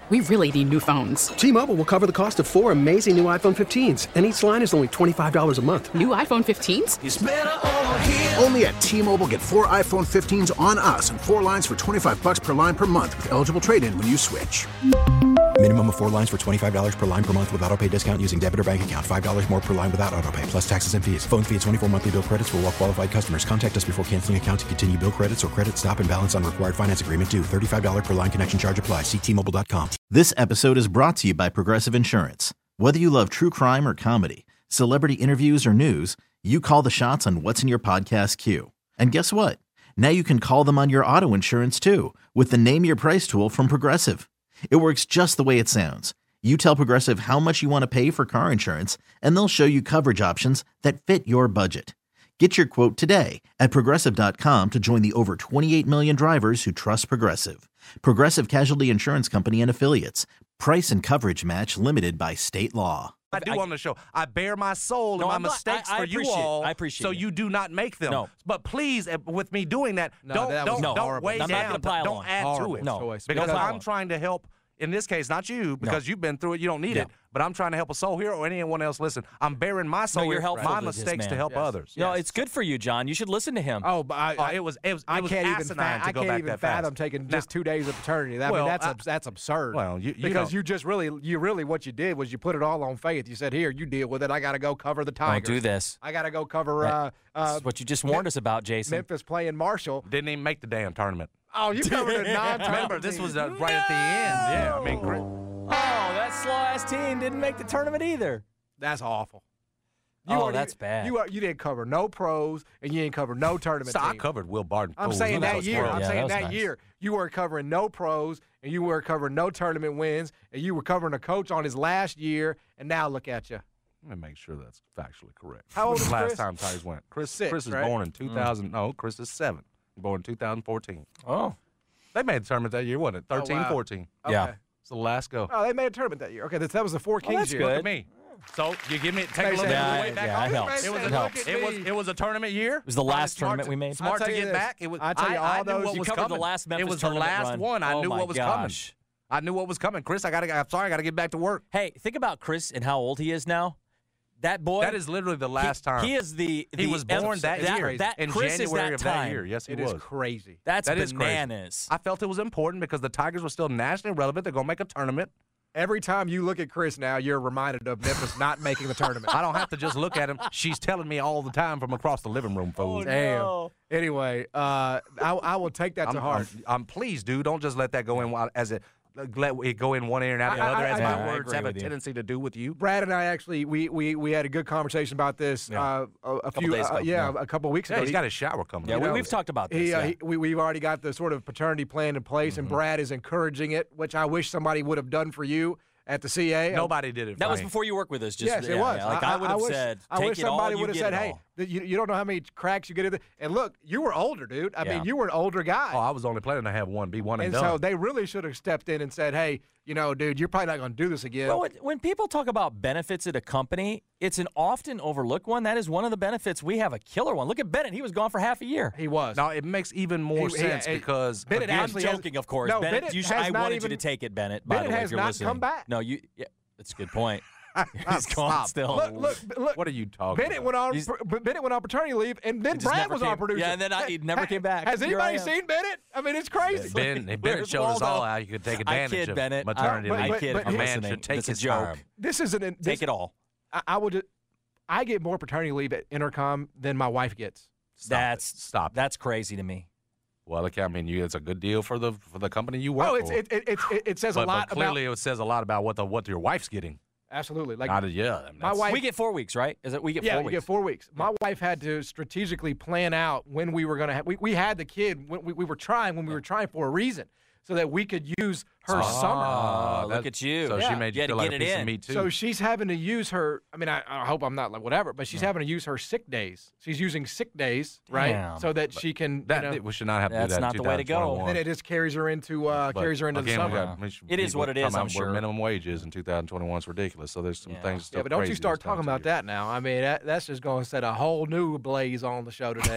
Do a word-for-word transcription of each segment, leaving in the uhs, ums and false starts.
we really need new phones. T-Mobile will cover the cost of four amazing new iPhone fifteens, and each line is only twenty-five dollars a month. New iPhone fifteens? It's better over here. Only at T-Mobile, get four iPhone fifteens on us and four lines for twenty-five dollars per line per month with eligible trade-in when you switch. Minimum of four lines for twenty-five dollars per line per month with autopay discount using debit or bank account. five dollars more per line without autopay, plus taxes and fees. Phone fee at twenty-four monthly bill credits for well-qualified customers. Contact us before canceling account to continue bill credits or credit stop and balance on required finance agreement due. thirty-five dollars per line connection charge applies. See T Mobile dot com. This episode is brought to you by Progressive Insurance. Whether you love true crime or comedy, celebrity interviews or news, you call the shots on what's in your podcast queue. And guess what? Now you can call them on your auto insurance too with the Name Your Price tool from Progressive. It works just the way it sounds. You tell Progressive how much you want to pay for car insurance, and they'll show you coverage options that fit your budget. Get your quote today at Progressive dot com to join the over twenty-eight million drivers who trust Progressive. Progressive Casualty Insurance Company and Affiliates. Price and coverage match limited by state law. I do I, on the show. I bear my soul no, and my I'm mistakes not, I, I for you appreciate, all, I appreciate so it. you do not make them. No. But please, uh, with me doing that, No, don't that don't, was don't horrible. weigh I'm not down. gonna pile Don't on. add Horrible to it. No. choice. Because Don't pile I'm on. trying to help. In this case, not you, because you've been through it. You don't need Yeah. it. But I'm trying to help a soul here or anyone else listen. I'm bearing my soul you're here, helpful my to this mistakes to man. help Yes. others. No, it's good for you, John. You should listen to him. Oh, but I, Oh, I, it was it was, I it was can't even. asinine Fa- to I go can't back even that fathom fast. taking Now- just two days of paternity. That, I Well, mean, that's I- abs- that's absurd. Well, you, you because know. you just really, you really, what you did was you put it all on faith. You said, "Here, you deal with it. I got to go cover the Don't Tigers. do this. I got to go cover That- uh, This uh, is what you just warned us about, Jason. Memphis playing Marshall." Didn't even make the damn tournament. Oh, you covered a non-tournament. Remember, this was uh, right at the end. Yeah, I mean, Chris- Oh, that slow-ass team didn't make the tournament either. That's awful. Oh, already- that's bad. You are, you didn't cover no pros and you didn't cover no tournament so I teams. covered Will Barton. I'm Oh, saying he that was year. world. I'm Yeah, saying that that, was nice. year you were covering no pros and you were covering no tournament wins and you were covering a coach on his last year. And now look at you. Let me make sure that's factually correct. How old When's is the last Chris? time Tigers went? Chris, Six, Chris is right? born in two thousand. No, Chris is seven. Born in two thousand fourteen. Oh. They made the tournament that year, wasn't it? thirteen, wow. fourteen. Yeah. Okay. It's the last go. Oh, they made a tournament that year. Okay, that, that was the Four Kings that's year. good. Look at me. So you give me take a They look said- at Yeah, the way back yeah, on it helps. It was, It a, helps. it was it was a tournament year. It was the last smart tournament to, we made. Smart I'll to tell you get this. back. It was. I'll tell you, I, all I knew those- what You was covered coming. the last Memphis It was the tournament last run. one. I Oh knew my what was coming. gosh. I knew what was coming. Chris, I got to. I'm sorry, I got to get back to work. Hey, think about Chris and how old he is now. That boy. That is literally the last he, time. He is the. He the was born that year. That in Chris January is of that that time. year. Yes, he It was. is crazy. That's That is crazy. bananas. I felt it was important because the Tigers were still nationally relevant. They're going to make a tournament. Every time you look at Chris now, you're reminded of Memphis not making the tournament. I don't have to just look at him. She's telling me all the time from across the living room, fool. Damn. no. Anyway, uh, I, I will take that I'm, to heart. I'm, I'm pleased, dude. Don't just let that go in while, as it let it go in one ear and out the I- I- other, as I- my I words agree have a with you. tendency to do with you. Brad and I actually we we, we had a good conversation about this Yeah. uh, a, a Couple few days uh, ago. yeah, Yeah. a couple of weeks Yeah, ago. he's He- got his shower coming. Yeah, up. we, know, we've talked about this. He, uh, yeah. he, we, we've already got the sort of paternity plan in place, Mm-hmm. and Brad is encouraging it, which I wish somebody would have done for you at the C A. Nobody did it. For that was me. before you worked with us. Just, Yes, it yeah, was. yeah. Like I, would have wish, said, I take wish it all, somebody you would have get said, it "Hey, all." th- you, you don't know how many cracks you get in." The, and look, you were older, dude. I Yeah. mean, you were an older guy. Oh, I was only planning to have one be one and, and done. so they really should have stepped in and said, "Hey, you know, dude, you're probably not going to do this again." Well, when, when people talk about benefits at a company, it's an often overlooked one. That is one of the benefits. We have a killer one. Look at Bennett. He was gone for half a year. he was. now it makes even more He- he- sense he- because Bennett again, I'm actually has- joking, of course. No, Bennett, Bennett you should, has I not wanted even- you to take it, Bennett. By Bennett the way, has if you're not listening. come back. No, you. Yeah, that's a good point. He's gone Stop. still. look, look, look. what are you talking Bennett about? went on. He's- pr- Bennett went on paternity leave, and then He just Brad never was our came- producer. yeah, and then I- he never came back. Has Here I anybody am. seen Bennett? I mean, it's crazy. Ben, Bennett Where's showed us Waldo? all how you could take I advantage kid, of Bennett. I- maternity but- leave. I kid. but I'm a man listening. should take It's a his joke. time. This is an. This, Take it all. I, I would. I get more paternity leave at Intercom than my wife gets. Stop That's it. Stop. That's crazy to me. Well, look, I mean, you, it's a good deal for the for the company you work Oh, it's, for. it, it, it, it, it says but, a lot but clearly, about. it says a lot about what the what your wife's getting. Absolutely, like Not a, yeah, I mean, my that's- wife. We get four weeks, right? Is it we get yeah, four we weeks? get four weeks. My wife had to strategically plan out when we were going to have. We, we had the kid. When we, we were trying when we were trying for a reason, so that we could use her summer. Oh, that- look at you. So Yeah. she made you You had to feel like get a it piece in. of meat too. So she's having to use her. I mean, I, I hope I'm not like whatever, but she's having to use her sick days. She's using sick days, right, Damn. so that she can. that you know, we should not have to That's do that. not in the way to go. twenty twenty-one. then it just carries her into uh, But carries her into again, the we summer. got, we should- It is we what it talking is, I'm about where sure. minimum wage is in two thousand twenty-one is ridiculous. So there's some Yeah. things. Still Yeah, but don't crazy you start this time talking of about year. that now. I mean, that, that's just going to set a whole new blaze on the show today.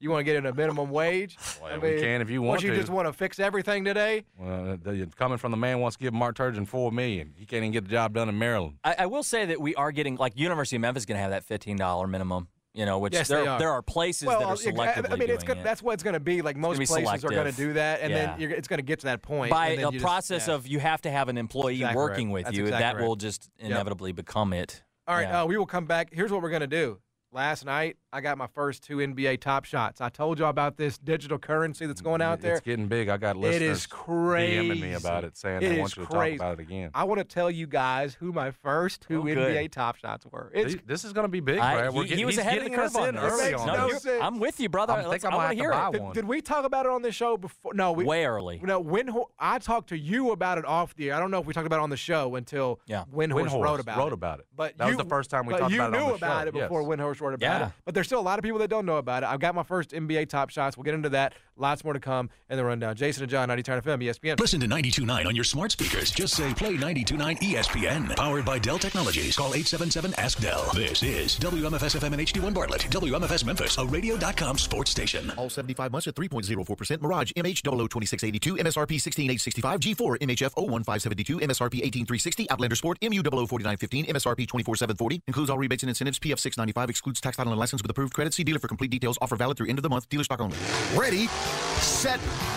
You want to get in a minimum wage? Well, we can if you want you to. just want to fix everything today? Well, the, coming from the man wants to give Mark Turgeon four million dollars. He can't even get the job done in Maryland. I, I will say that we are getting, like, University of Memphis is going to have that fifteen dollars minimum. You know, which yes, there, they are. there are places well, that are selectively I mean, it's doing gonna, it. that's what it's going to be. Like most be places selective. are going to do that, and Yeah. then you're, it's going to get to that point. By and then a you process just, yeah. of you have to have an employee Exactly working right. with That's you, exactly that right. will just inevitably become it. All right, Yeah. uh, we will come back. Here's what we're going to do. Last night, I got my first two N B A Top Shots. I told you about this digital currency that's going out there. It's getting big. I got listeners It is crazy. DMing me about it, saying It they is want you to crazy. talk about it again. I want to tell you guys who my first two Oh, N good. B A Top Shots were. It's See, this is going to be big, I- Brad. We're he, get- he was he's ahead of the getting curve us on in this. early makes on no this. sense. I'm with you, brother. I think Let's- I I might want have to to hear buy it. Did, one. did we talk about it on the show before? No, we, Way early. No, Windhorst, I talked to you about it off the air. I don't know if we talked about it on the show until Yeah. Windhorst, Windhorst wrote about wrote it. about it. But That was you- the first time we but talked you about it on knew the about show, it before yes. Windhorst wrote about Yeah. it. But there's still a lot of people that don't know about it. I've got my first N B A Top Shots. We'll get into that. Lots more to come in the rundown. Jason and John, ninety Turn F M, E S P N. Listen to ninety-two point nine on your smart speakers. Just say play ninety-two point nine E S P N. Powered by Dell Technologies. Call eight seven seven ask Dell. This is W M F S F M and H D one Bartlett. W M F S Memphis, a radio dot com sports station. All seventy-five months at three point oh four percent. Mirage M H zero zero twenty-six eighty-two. M S R P sixteen eight sixty-five. G four M H F zero one five seventy-two. M S R P eighteen three sixty. Outlander Sport M U zero zero forty-nine fifteen. M S R P twenty-four seven forty. Includes all rebates and incentives. P F six ninety-five. Excludes tax, title, and license with approved credit. See dealer for complete details. Offer valid through end of the month. Dealer stock only. Ready, set,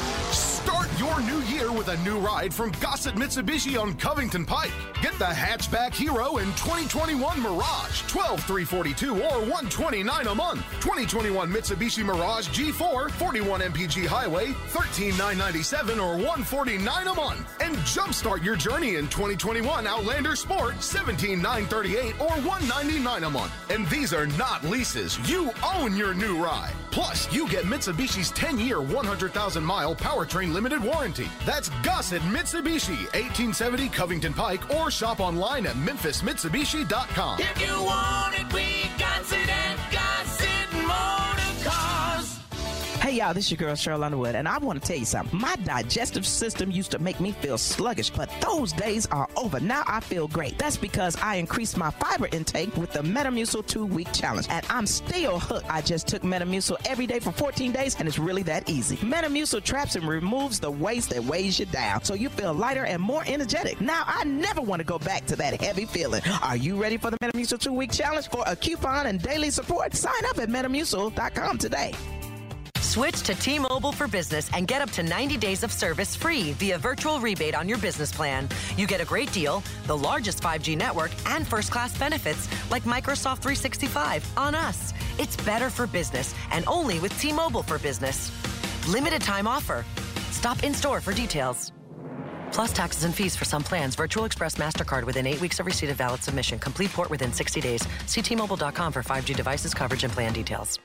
start your new year with a new ride from Gossett Mitsubishi on Covington Pike. Get the hatchback hero in twenty twenty-one Mirage, twelve thousand three hundred forty-two or one hundred twenty-nine dollars a month. twenty twenty-one Mitsubishi Mirage G four, forty-one M P G Highway, thirteen thousand nine hundred ninety-seven dollars or one hundred forty-nine dollars a month. And jumpstart your journey in twenty twenty-one Outlander Sport, seventeen thousand nine hundred thirty-eight dollars or one hundred ninety-nine dollars a month. And these are not leases. You own your new ride. Plus, you get Mitsubishi's ten-year, one hundred thousand mile powertrain limited warranty. That's Gossett Mitsubishi, eighteen seventy Covington Pike, or shop online at memphis mitsubishi dot com. If you want it, we got it at Gossett Motor Cars. Hey y'all, this is your girl Cheryl Underwood, and I want to tell you something. My digestive system used to make me feel sluggish, but those days are over. Now I feel great. That's because I increased my fiber intake with the Metamucil two-week challenge, and I'm still hooked. I just took Metamucil every day for fourteen days, and it's really that easy. Metamucil traps and removes the waste that weighs you down, so you feel lighter and more energetic. Now I never want to go back to that heavy feeling. Are you ready for the Metamucil two-week challenge? For a coupon and daily support, sign up at metamucil dot com today. Switch to T-Mobile for Business and get up to ninety days of service free via virtual rebate on your business plan. You get a great deal, the largest five G network, and first-class benefits like Microsoft three sixty-five on us. It's better for business and only with T-Mobile for Business. Limited time offer. Stop in-store for details. Plus taxes and fees for some plans. Virtual Express MasterCard within eight weeks of receipt of valid submission. Complete port within sixty days. See T Mobile dot com for five G devices, coverage, and plan details.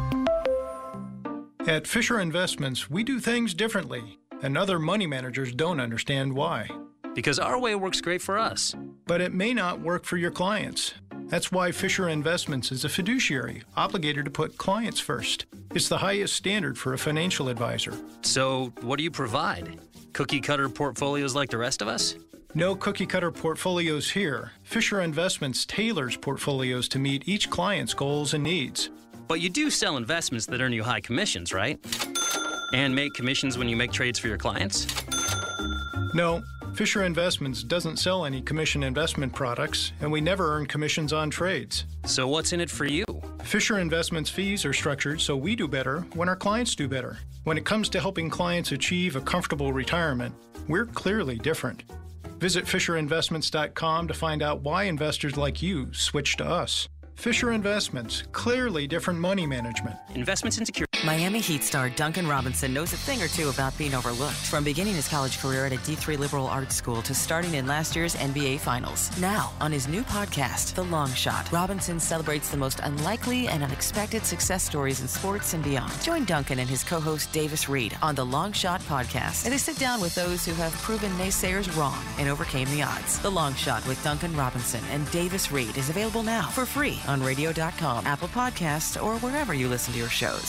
At Fisher Investments, we do things differently, and other money managers don't understand why. Because our way works great for us. But it may not work for your clients. That's why Fisher Investments is a fiduciary, obligated to put clients first. It's the highest standard for a financial advisor. So, what do you provide? Cookie-cutter portfolios like the rest of us? No cookie-cutter portfolios here. Fisher Investments tailors portfolios to meet each client's goals and needs. But you do sell investments that earn you high commissions, right? And make commissions when you make trades for your clients? No, Fisher Investments doesn't sell any commission investment products, and we never earn commissions on trades. So what's in it for you? Fisher Investments fees are structured so we do better when our clients do better. When it comes to helping clients achieve a comfortable retirement, we're clearly different. Visit fisher investments dot com to find out why investors like you switch to us. Fisher Investments, clearly different money management. Investments in security. Miami Heat star Duncan Robinson knows a thing or two about being overlooked. From beginning his college career at a D three liberal arts school to starting in last year's N B A Finals. Now, on his new podcast, The Long Shot, Robinson celebrates the most unlikely and unexpected success stories in sports and beyond. Join Duncan and his co-host Davis Reed on The Long Shot podcast, and they sit down with those who have proven naysayers wrong and overcame the odds. The Long Shot with Duncan Robinson and Davis Reed is available now for free on radio dot com, Apple Podcasts, or wherever you listen to your shows. Grab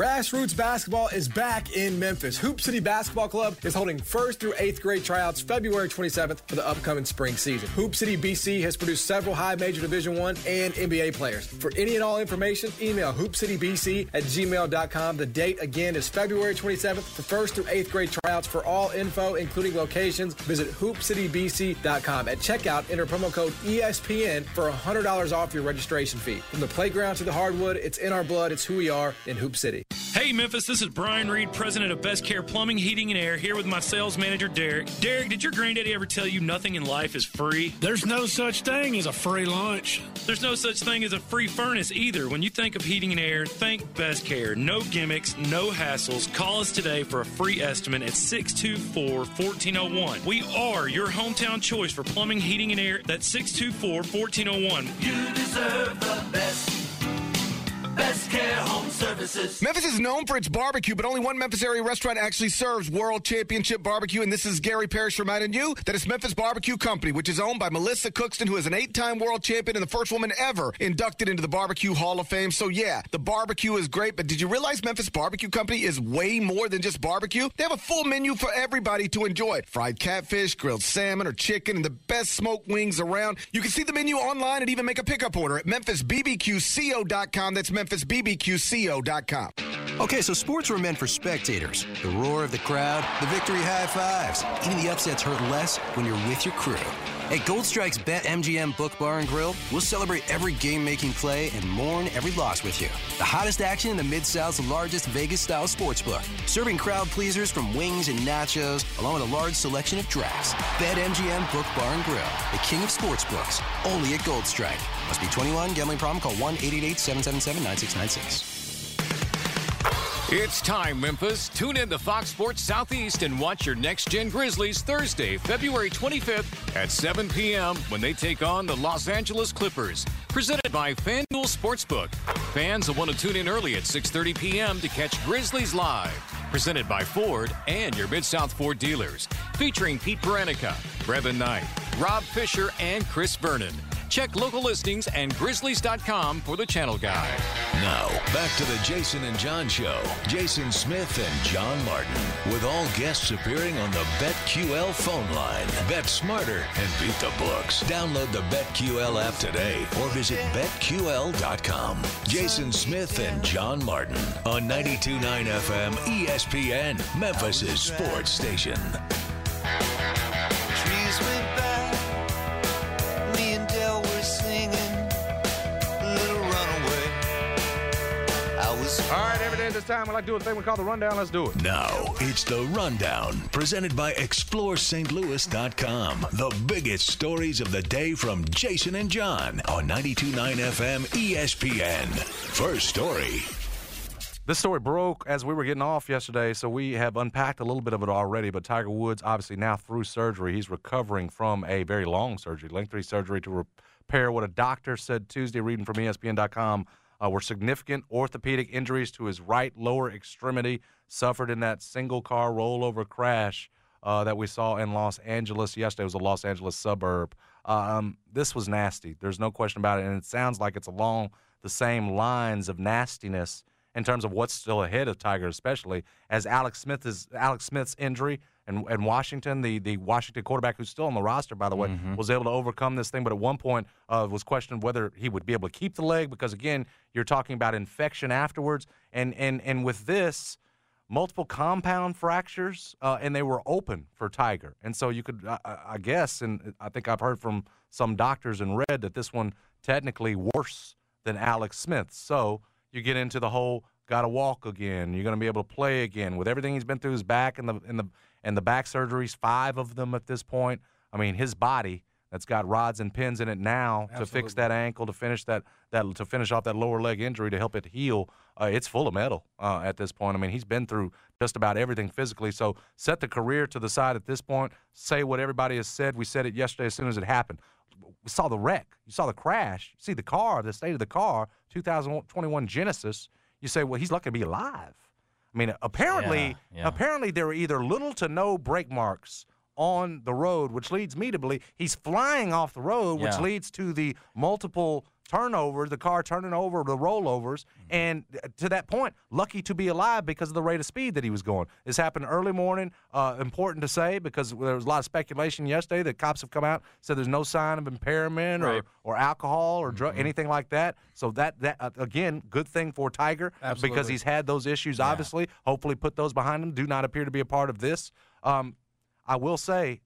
Grassroots basketball is back in Memphis. Hoop City Basketball Club is holding first through eighth grade tryouts February twenty-seventh for the upcoming spring season. Hoop City B C has produced several high major Division I and N B A players. For any and all information, email hoopcitybc at gmail dot com. The date again is February twenty-seventh for first through eighth grade tryouts. For all info, including locations, visit hoop city b c dot com. At checkout, enter promo code E S P N for one hundred dollars off your registration fee. From the playground to the hardwood, it's in our blood. It's who we are in Hoop City. Hey Memphis, this is Brian Reed, president of Best Care Plumbing, Heating, and Air, here with my sales manager, Derek. Derek, did your granddaddy ever tell you nothing in life is free? There's no such thing as a free lunch. There's no such thing as a free furnace either. When you think of heating and air, think Best Care. No gimmicks, no hassles. Call us today for a free estimate at six two four, one four zero one. We are your hometown choice for plumbing, heating, and air. That's six two four, one four zero one. You deserve the best. Best Care Home Services. Memphis is known for its barbecue, but only one Memphis area restaurant actually serves World Championship Barbecue, and this is Gary Parrish reminding you that it's Memphis Barbecue Company, which is owned by Melissa Cookston, who is an eight-time world champion and the first woman ever inducted into the Barbecue Hall of Fame. So yeah, the barbecue is great, but did you realize Memphis Barbecue Company is way more than just barbecue? They have a full menu for everybody to enjoy. Fried catfish, grilled salmon or chicken, and the best smoked wings around. You can see the menu online and even make a pickup order at memphis b b q co dot com. That's memphis b b q co dot com. Okay, so sports were meant for spectators. The roar of the crowd, the victory high fives. Even the upsets hurt less when you're with your crew. At Gold Strike's BetMGM Book Bar and Grill, we'll celebrate every game-making play and mourn every loss with you. The hottest action in the Mid-South's largest Vegas-style sportsbook. Serving crowd pleasers from wings and nachos, along with a large selection of drafts. BetMGM Book Bar and Grill, the king of sportsbooks. Only at Gold Strike. Must be twenty-one. Gambling problem? Call one eight eight eight, seven seven seven, nine six nine six. It's time, Memphis. Tune in to Fox Sports Southeast and watch your Next Gen Grizzlies Thursday, February twenty-fifth at seven p.m. when they take on the Los Angeles Clippers. Presented by FanDuel Sportsbook. Fans will want to tune in early at six thirty p.m. to catch Grizzlies live. Presented by Ford and your Mid-South Ford dealers. Featuring Pete Baranica, Brevin Knight, Rob Fisher, and Chris Vernon. Check local listings and grizzlies dot com for the channel guide. Now, back to the Jason and John Show. Jason Smith and John Martin, with all guests appearing on the BetQL phone line. Bet smarter and beat the books. Download the BetQL app today or visit bet Q L dot com. Jason Smith and John Martin on ninety-two point nine F M E S P N, Memphis' sports station. Trees went by, me and Del were singing Little Runaway. I was. All right, every day at this time, we like to do a thing we call the Rundown. Let's do it. Now, it's the Rundown, presented by explore st louis dot com. The biggest stories of the day from Jason and John on ninety-two point nine F M E S P N. First story. This story broke as we were getting off yesterday, so we have unpacked a little bit of it already. But Tiger Woods, obviously now through surgery, he's recovering from a very long surgery, lengthy surgery to repair what a doctor said Tuesday, reading from E S P N dot com, uh, were significant orthopedic injuries to his right lower extremity, suffered in that single-car rollover crash uh, that we saw in Los Angeles yesterday. It was a Los Angeles suburb. Um, this was nasty. There's no question about it, and it sounds like it's along the same lines of nastiness in terms of what's still ahead of Tiger, especially as Alex Smith is Alex Smith's injury and, and Washington, the, the Washington quarterback who's still on the roster, by the way, Mm-hmm. was able to overcome this thing. But at one point uh, was questioned whether he would be able to keep the leg because, again, you're talking about infection afterwards. And, and, and with this, multiple compound fractures, uh, and they were open for Tiger. And so you could, I, I guess, and I think I've heard from some doctors and read that this one technically worse than Alex Smith. So you get into the whole got to walk again. You're going to be able to play again with everything he's been through his back and the and the and the back surgeries, five of them at this point. I mean, his body that's got rods and pins in it now Absolutely. to fix that ankle, to finish that that to finish off that lower leg injury, to help it heal. Uh, it's full of metal uh, at this point. I mean, he's been through just about everything physically. So set the career to the side at this point. Say what everybody has said. We said it yesterday as soon as it happened. We saw the wreck. You saw the crash. You see the car, the state of the car, two thousand twenty-one Genesis. You say, well, he's lucky to be alive. I mean, apparently, Yeah, yeah. apparently there are either little to no brake marks on the road, which leads me to believe he's flying off the road, which Yeah. leads to the multiple turnover, the car turning over, the rollovers, and to that point, lucky to be alive because of the rate of speed that he was going. This happened early morning. Uh, important to say because there was a lot of speculation yesterday that cops have come out, said there's no sign of impairment Right. or, or alcohol or drug, anything like that. So that, that uh, again, good thing for Tiger Absolutely. because he's had those issues, obviously. Hopefully put those behind him. Do not appear to be a part of this. Um, I will say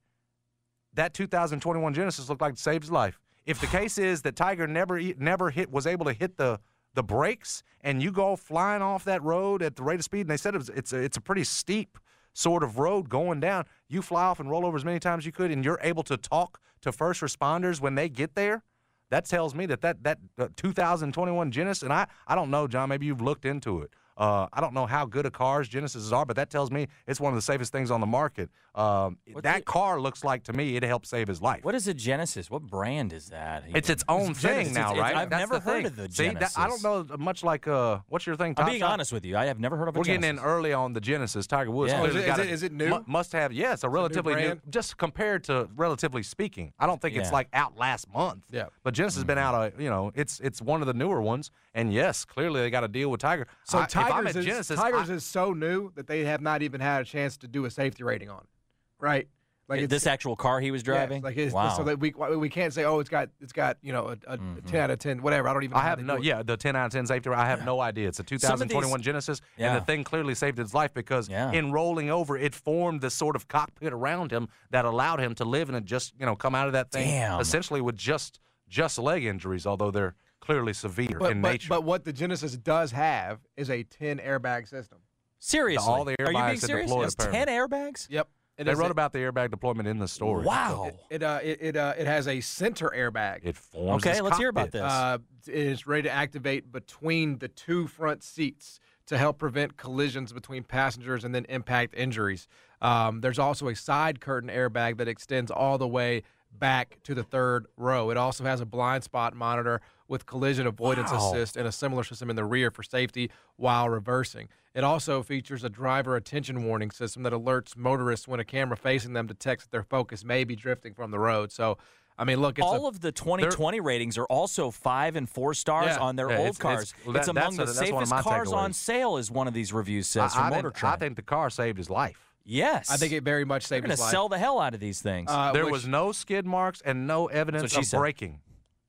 that two thousand twenty-one Genesis looked like it saved his life. If the case is that Tiger never never hit was able to hit the the brakes and you go flying off that road at the rate of speed, and they said it was, it's a, it's a pretty steep sort of road going down, you fly off and roll over as many times as you could, and you're able to talk to first responders when they get there, that tells me that that, that uh, two thousand twenty-one Genesis, and I, I don't know, John, maybe you've looked into it. Uh, I don't know how good a cars Genesis are, but that tells me it's one of the safest things on the market. Um, that car looks like, to me, it helped save his life. What is a Genesis? What brand is that? It's its own It's thing Genesis. now, It's- right? I've That's never the heard thing. of the See, that- Genesis. I don't know much like, uh, what's your thing, I'm Top being Shot? honest with you. I have never heard of a We're Genesis. getting in early on the Genesis. Tiger Woods. Yeah. clearly Oh, is it- got is a- it- is it new? mu- Must have, yes, a relatively new, brand? just compared to relatively speaking. I don't think it's Yeah. like out last month. Yeah. But Genesis has been out, uh, you know, it's it's one of the newer ones. And yes, clearly they got to deal with Tiger. So I, if I'm Tigers, at is, Genesis, Tigers I- is so new that they have not even had a chance to do a safety rating on it, right? Like this actual car he was driving? Yes, like it's, Wow. So that we we can't say, oh, it's got it's got you know a, a, Mm-hmm. a ten out of ten, whatever. I don't even. Know I how have they no, do it. yeah, the ten out of ten safety. I have no idea. It's a two thousand twenty-one Genesis, Yeah. and the thing clearly saved his life because Yeah. in rolling over, it formed this sort of cockpit around him that allowed him to live and just, you know, come out of that thing Damn. essentially with just just leg injuries, although they're clearly severe But, in but, nature. but what the Genesis does have is a ten airbag system. Seriously? All the Are you being airbags that serious? deployed, It's apparently. ten airbags? Yep. It They is wrote a- about the airbag deployment in the story. Wow. It uh, it it, uh, it has a center airbag. It forms Okay, this let's hear about cockpit. this. Uh, it is ready to activate between the two front seats to help prevent collisions between passengers and then impact injuries. Um, there's also a side curtain airbag that extends all the way back to the third row. It also has a blind spot monitor with collision avoidance Wow. assist and a similar system in the rear for safety while reversing. It also features a driver attention warning system that alerts motorists when a camera facing them detects that their focus may be drifting from the road. So, I mean, look, it's all a, of the twenty twenty ratings are also five and four stars Yeah. on their Yeah, old it's- cars. it's- It's, well, that- among that's the a- that's one of safest my cars on takeaways. sale, as one of these reviews says I, from I, Motor think, I Trend. think the car saved his life. Yes. I think it very much They're saved going his to life. sell the hell out of these things. Uh, there which- was no skid marks and no evidence That's what she of said. braking.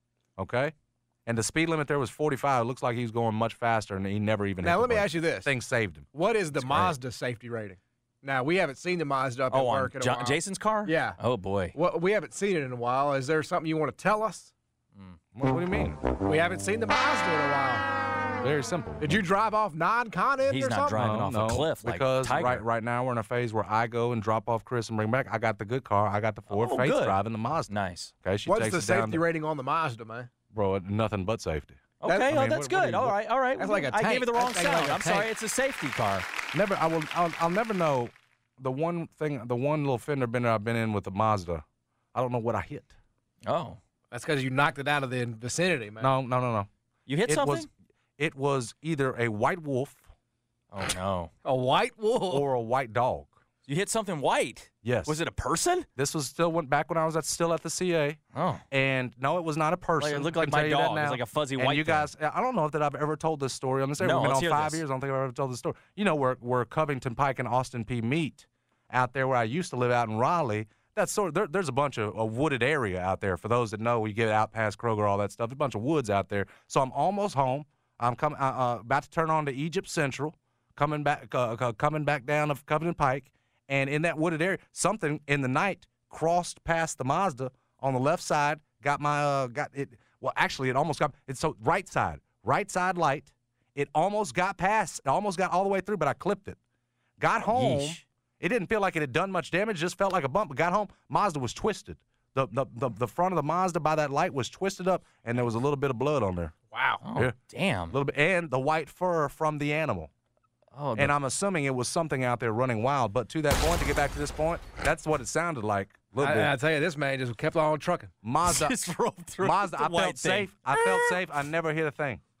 Okay? And the speed limit there was forty-five. It looks like he was going much faster, and he never even hit Now, the let me brakes. ask you this. Thing saved him. What is the It's great. Mazda safety rating? Now, we haven't seen the Mazda up oh, at on work in a Jo- while. Jason's car? Yeah. Oh, boy. Well, we haven't seen it in a while. Is there something you want to tell us? What, what do you mean? We haven't seen the Mazda in a while. Very simple. Did you drive off non-con He's or not something? driving No, off no, a cliff like because Tiger. right right now we're in a phase where I go and drop off Chris and bring back. I got the good car. I got the Ford. Oh, Faith's good. driving the Mazda. Nice. Okay, she What's takes the us down safety to- rating on the Mazda, man? Bro, nothing but safety. Okay, That- I oh, mean, that's what- what good. do you- all right, all right. That's like a I gave tank. you the wrong That's like sound. a I'm sorry. tank. It's a safety car. Never. I will. I'll, I'll never know. The one thing, the one little fender bender I've been in with the Mazda, I don't know what I hit. Oh. That's because you knocked it out of the vicinity, man. No, no, no, no. You hit it something? Was, it was either a white wolf Oh, no. A white wolf? or a white dog. You hit something white. Yes. Was it a person? This was still went back when I was at still at the C A. Oh. And no, it was not a person. Like, it looked I like can tell my you that dog. It was now. like a fuzzy and white you thing. guys, I don't know if that I've ever told this story on this. No, We've been let's on hear five this. years. I don't think I've ever told this story. You know where where Covington Pike and Austin P meet out there where I used to live out in Raleigh. That's sort of there, there's a bunch of a wooded area out there. For those that know, we get out past Kroger, all that stuff. There's a bunch of woods out there. So I'm almost home. I'm coming uh, uh, about to turn on to Egypt Central, coming back uh, uh, coming back down of Covington Pike, and in that wooded area, something in the night crossed past the Mazda on the left side. Got my uh, got it. Well, actually, it almost got it's so right side, right side light. It almost got past. It almost got all the way through, but I clipped it. Got home. Yeesh. It didn't feel like it had done much damage. Just felt like a bump. But got home. Mazda was twisted. The, the the the front of the Mazda by that light was twisted up, and there was a little bit of blood on there. Wow. Oh, Yeah. damn. A little bit, and the white fur from the animal. Oh, the- And I'm assuming it was something out there running wild. But to that point, to get back to this point, that's what it sounded like. A little bit. I, I tell you, this man just kept on trucking. Mazda, just rolled through Mazda. the I white felt thing. safe. I felt safe. I never hit a thing.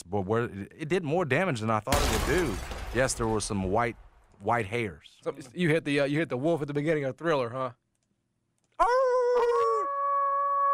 yes, but where it did more damage than I thought it would do. Yes, there were some white white hairs. So you hit the uh, you hit the wolf at the beginning of Thriller, huh?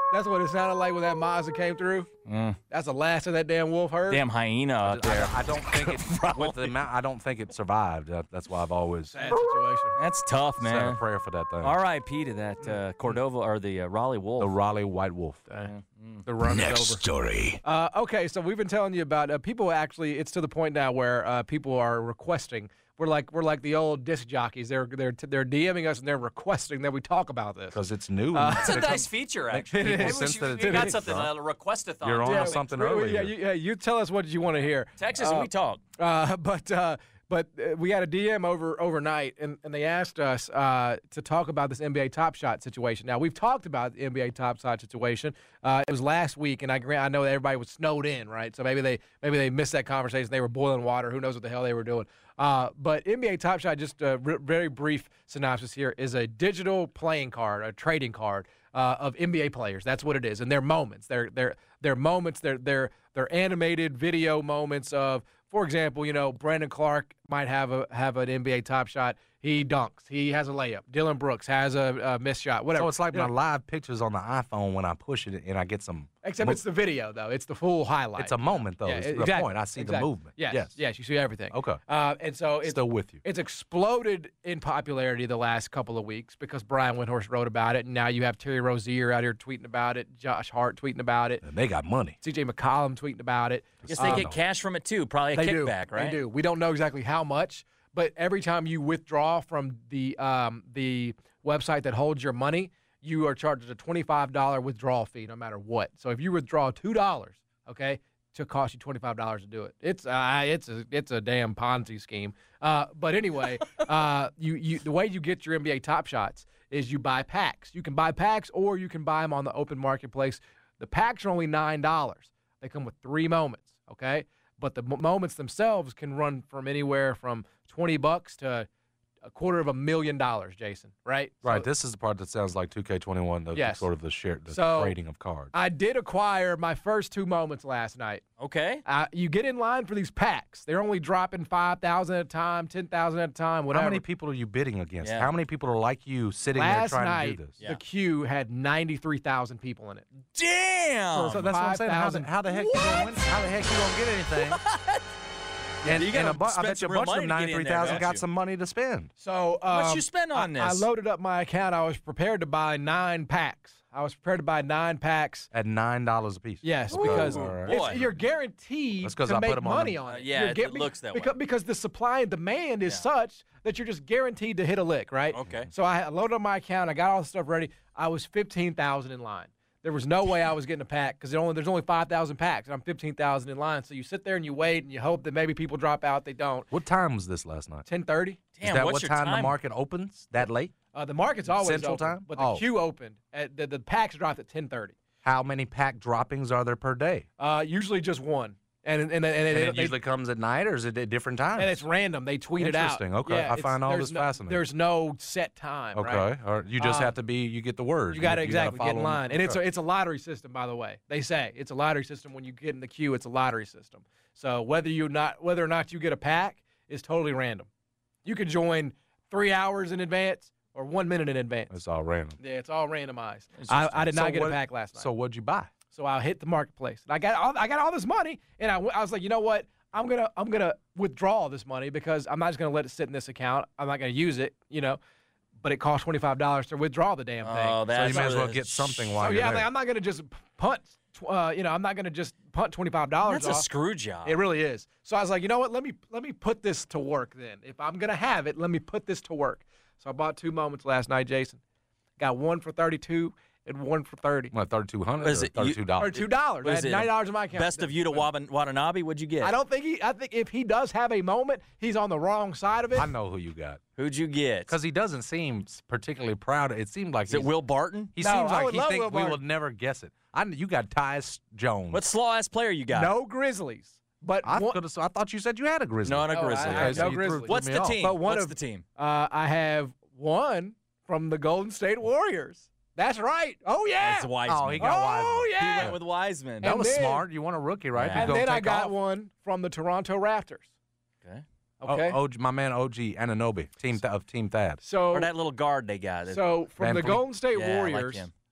That's what it sounded like when that Mazda came through. Mm. That's the last of that damn wolf herd. Damn hyena out there. I, I don't think it. With the amount, I don't think it survived. That, that's why I've always Sad situation. That's tough, said a man. prayer for that thing. R I P to that uh, Cordova or the uh, Raleigh wolf. The Raleigh white wolf. Mm. The run Next is over. story. Uh, okay, so we've been telling you about uh, people. Actually, it's to the point now where uh, people are requesting. We're like we're like the old disc jockeys. They're they're they're DMing us and they're requesting that we talk about this Because it's new. Uh, That's a nice feature, actually. Maybe we sense should, that it's you got new, something, so. a request-a-thon. You're on Yeah, something we- we- early. Yeah, here. you, yeah, you tell us what you want to hear. Texas Uh, and we talk. Uh, but uh, but uh, we had a D M over overnight, and, and they asked us uh, to talk about this N B A Top Shot situation. Now we've talked about the N B A Top Shot situation. Uh, it was last week, and I grant I know that everybody was snowed in, right? So maybe they maybe they missed that conversation. They were boiling water. Who knows what the hell they were doing? Uh, but N B A Top Shot, just a r- very brief synopsis here, is a digital playing card, a trading card uh, of N B A players. That's what it is, and their moments. They're they're they're moments. They're they're they're animated video moments of. For example, you know, Brandon Clark might have a have an N B A Top Shot. He dunks. He has a layup. Dylan Brooks has a, a missed shot. Whatever. So it's like You my know, live pictures on the iPhone when I push it and I get some. Except mo- it's the video, though. It's the full highlight. It's a moment, though. Yeah, It's the exactly. point. I see the Exactly. movement. Yes, Yes. yes, you see everything. Okay. Uh, and so it's Still with you. It's exploded in popularity the last couple of weeks because Brian Windhorst wrote about it, and now you have Terry Rozier out here tweeting about it, Josh Hart tweeting about it, And they got money. C J McCollum tweeting about it. Guess they Um, get cash from it, too. Probably a they kickback, do. right? They do. We don't know exactly how much, but every time you withdraw from the um, the website that holds your money, you are charged a twenty-five dollars withdrawal fee no matter what. So if you withdraw two dollars, okay, to cost you twenty-five dollars to do it. It's uh, it's a it's a damn Ponzi scheme. Uh, but anyway, uh, you you the way you get your N B A Top Shots is you buy packs. You can buy packs or you can buy them on the open marketplace. The packs are only nine dollars. They come with three moments, okay? But the m- moments themselves can run from anywhere from twenty bucks to a quarter of a million dollars, Jason, right? Right. So This is the part that sounds like two K twenty-one, the, Yes. sort of the share, the So- trading of cards. I did acquire my first two moments last night. Okay. Uh, you get in line for these packs. They're only dropping five thousand at a time, ten thousand at a time, whatever. How many people are you bidding against? Yeah. How many people are like you sitting Last there trying night, to do this? Yeah. the queue had ninety-three thousand people in it. Damn. So that's what I'm saying. How the, five thousand how the heck you gonna win? How the heck you gonna get anything? And, You gotta and a bu- I spend bet you some a real bunch of money them, to get in there, ninety-three thousand, don't got you? some money to spend. So How much um, you spend on I, I this? loaded up my account. I was prepared to buy nine packs. I was prepared to buy nine packs. At nine dollars a piece. Yes, Okay, because all right. it's- Boy. you're guaranteed That's 'cause to I put make 'em on money them. on it. Uh, yeah, You're it get- looks that way. because, Because the supply and demand is Yeah. such that you're just guaranteed to hit a lick, right? Okay. So I loaded up my account. I got all the stuff ready. I was fifteen thousand in line. There was no way I was getting a pack because only, there's only five thousand packs, and I'm fifteen thousand in line. So you sit there and you wait, and you hope that maybe people drop out. They don't. What time was this last night? ten thirty. Damn, Is that what's what your time, the time? market opens? That late? Uh, the market's always Central open, time? but the Oh. queue opened. At the, the packs dropped at ten thirty. How many pack droppings are there per day? Uh, usually just one, and and and, and, And it, it they- usually comes at night, or is it at different times? and it's random. They tweet it out. Interesting. Okay. Yeah, I it's- find all there's this no, fascinating. There's no set time. Okay. Right? Or you just Uh, have to be. You get the word. You got to gotta exactly get in follow line, them. and it's a Okay. it's a lottery system, by the way. They say it's a lottery system. When you get in the queue, it's a lottery system. So whether you not whether or not you get a pack is totally random. You could join three hours in advance or one minute in advance. It's all random. Yeah, it's all randomized. I, I did not So get what- a pack last night. So what'd you buy? So I hit the marketplace, and I got all, I got all this money, and I, w- I was like, you know what? I'm gonna I'm gonna withdraw this money because I'm not just gonna let it sit in this account. I'm not gonna use it, you know. But it costs twenty-five dollars to withdraw the damn thing. Oh, So that's you may as well what- get something while so you're yeah, I'm, there. like, I'm not gonna just punt. tw- Uh, you know, I'm not gonna just punt twenty-five dollars. That's a off. screw job. It really is. So I was like, you know what? Let me let me put this to work then. If I'm gonna have it, let me put this to work. So I bought two moments last night, Jason. Got one for thirty-two and one for thirty. What, thirty-two hundred What is or it, you- thirty-two dollars? Or two dollars. I What had is it, ninety dollars in my account. Best of you to Waban- Watanabe, what'd you get? I don't think he. I think if he does have a moment, he's on the wrong side of it. I know who you got. Who'd you get? Because he doesn't seem particularly proud. It seemed like Is it he's- Will Barton? He No, seems I like would he love thinks Will we Barton. will never guess it. I you got Tyus Jones. What slaw ass player you got? No Grizzlies, but I one, could have. I thought you said you had a Grizzly. No, not No, I- Grizzly. I Okay, have so no you threw- Grizzlies. threw What's me the off. team? But one What's of- the team? uh, I have one from the Golden State Warriors. That's right. Oh yeah. It's Wiseman. Oh, he got Oh, Wiseman. yeah. He went with Wiseman. That And was then- smart. You want a rookie, right? Yeah. Who's and gonna then I take got off. one from the Toronto Raptors. Okay. Okay. Oh, O G, my man O G Anunoby, team Th- of Team Thad. So Or that little guard they got. so from Van the Fleet. Golden State Yeah, I like Warriors, him.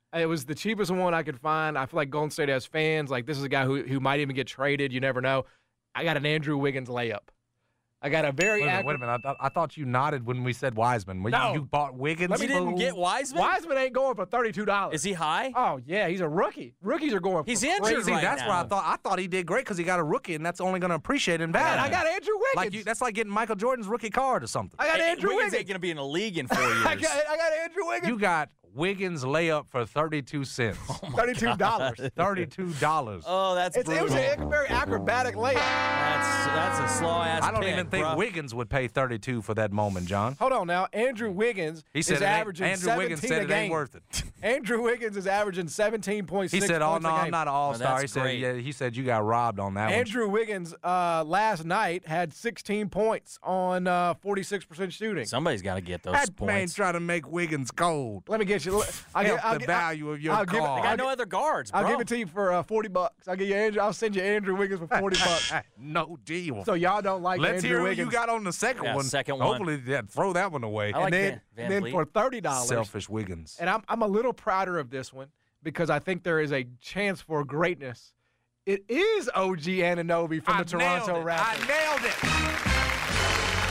It was the cheapest one I could find. I feel like Golden State has fans. Like, this is a guy who who might even get traded. You never know. I got an Andrew Wiggins layup. I got a very Wait a minute, accurate. wait a minute. I, th- I thought you nodded when we said Wiseman. When No. you, you bought Wiggins. Let me- You didn't fool? get Wiseman? Wiseman ain't going for thirty-two dollars. Is he high? Oh, yeah. He's a rookie. Rookies are going for He's crazy. injured See, right that's now. where I thought I thought he did great because he got a rookie, and that's only going to appreciate in I got, value. I got Andrew Wiggins. Like you, that's like getting Michael Jordan's rookie card or something. I got Hey, Andrew Wiggins Wiggins. ain't going to be in the league in four years. I got, I got Andrew Wiggins. You got Wiggins layup for thirty-two cents. thirty-two dollars. thirty-two dollars. Oh, that's It's, it brutal. was a very acrobatic layup. That's that's a slow ass. I don't pick, even think bruh. Wiggins would pay thirty-two for that moment, John. Hold on now. Andrew Wiggins He said is it ain't- averaging Andrew Wiggins seventeen said a it game. ain't worth it. Andrew Wiggins is averaging seventeen point He six said, "Oh points no, a game. I'm not an all-star." Oh, he that's said, great. "Yeah." He said, "You got robbed on that one." Andrew Wiggins uh, last night had sixteen points on uh, forty-six percent shooting. Somebody's got to get those That man points. trying to make Wiggins cold. Let me get you. I'll Help give, I'll the gi- value of your I'll give it- They card. got I'll no gi- other guards, bro. I'll give it to you for uh, forty bucks. I'll give you Andrew. I'll send you Andrew Wiggins for forty bucks. No deal. So y'all don't like Let's Andrew hear what Wiggins. you got on the second Yeah, one. second one. Hopefully, yeah, throw that one away. I like and then, Van, Van and then Vliet. for thirty dollars. Selfish Wiggins. And I'm I'm a little prouder of this one because I think there is a chance for greatness. It is O G Anunoby from I the Toronto nailed it. Raptors. I nailed it.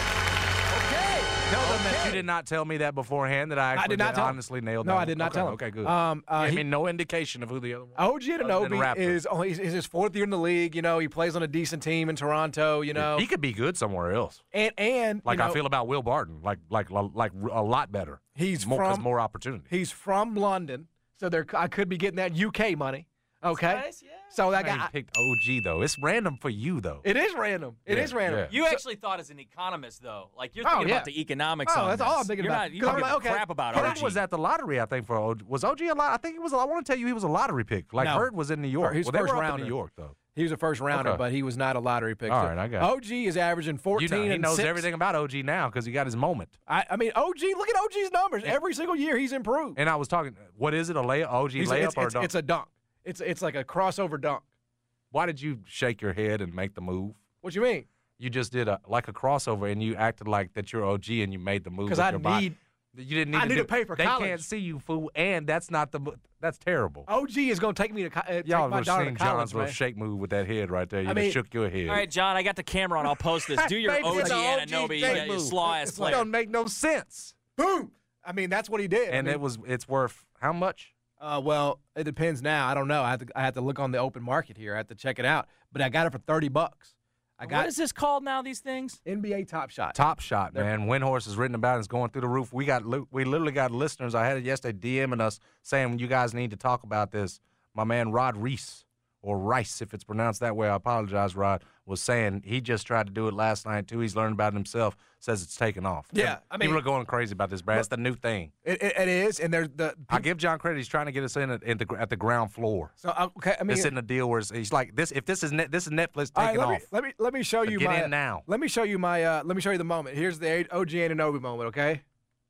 Okay. Tell them that you did not tell me that beforehand. That I actually I did not tell him. honestly nailed No, that. I did not okay, tell him. Okay, good. Um, uh, Gave he- me no indication of who the other one. O G Other than Anunoby Raptor. is oh, he's, he's his fourth year in the league. You know, he plays on a decent team in Toronto. You know, He could be good somewhere else. and and Like you know, I feel about Will Barton. Like like like a lot better. He's more 'cause from- more opportunity. he's from London, so there I could be getting that U K money. Okay, nice, yeah. so that Man, guy. he picked O G though. It's random for you though. It is random. It Yeah, is random. yeah. You actually thought as an economist, though. Like, you're Oh, thinking yeah. about the economics Oh, on that's this. all I'm thinking you're about. Not, you 'Cause don't I'm give like, a okay, crap about Hurd O G. was at the lottery, I think. For O G. Was O G a lot? I think he was. I want to tell you, he was a lottery pick. Like No. Hurd was in New York. He was well, they first were up in rounder. New York though. He was a first rounder, Okay. but he was not a lottery pick. All So right, I got it. O G is averaging You fourteen know, he and knows six. everything about O G now because he got his moment. I, I mean, O G. Look at O G's numbers. Every single year, he's improved. And I was talking. What is it? A layup? O G He's- layup it's, or a it's, dunk? it's a dunk. It's it's like a crossover dunk. Why did you shake your head and make the move? What you mean? You just did a like a crossover and you acted like that you're O G and you made the move. Because with I your body. need. You didn't need I to need do, to pay for They college. can't see you, fool. And that's not the. mo- That's terrible. O G is going to take me to co- uh, take Y'all my have daughter to seen college, John's little man. shake move with that head right there. You I just mean- shook your head. All right, John, I got the camera on. I'll post this. Do your They did O G the Anunoby, you shake got your move. slaw ass It player. don't make no sense. Boom. I mean, that's what he did. And I mean, it was. It's worth how much? Uh, well, it depends now. I don't know. I have to. I have to look on the open market here. I have to check it out. But I got it for thirty bucks. I got What is this called now, these things? N B A Top Shot. Top Shot, They're- man. Windhorse is written about and it's going through the roof. We got li- we literally got listeners. I had it yesterday DMing us saying you guys need to talk about this. My man Rod Reese, or Rice, if it's pronounced that way, I apologize, Rod, was saying he just tried to do it last night too. He's learned about it himself. Says it's taken off. Yeah, I mean- people are going crazy about this, Brad. It's the new thing. It, it, it is, and there's the. I give John credit. He's trying to get us in at, at the at the ground floor. So uh, okay, I mean, It's in the deal where it's, he's like this. If this is net, this is Netflix all right, taking let off. me let me let me show So you get my in now. Let me show you my. Uh, let me show you the moment. Here's the O G Anunoby moment. Okay,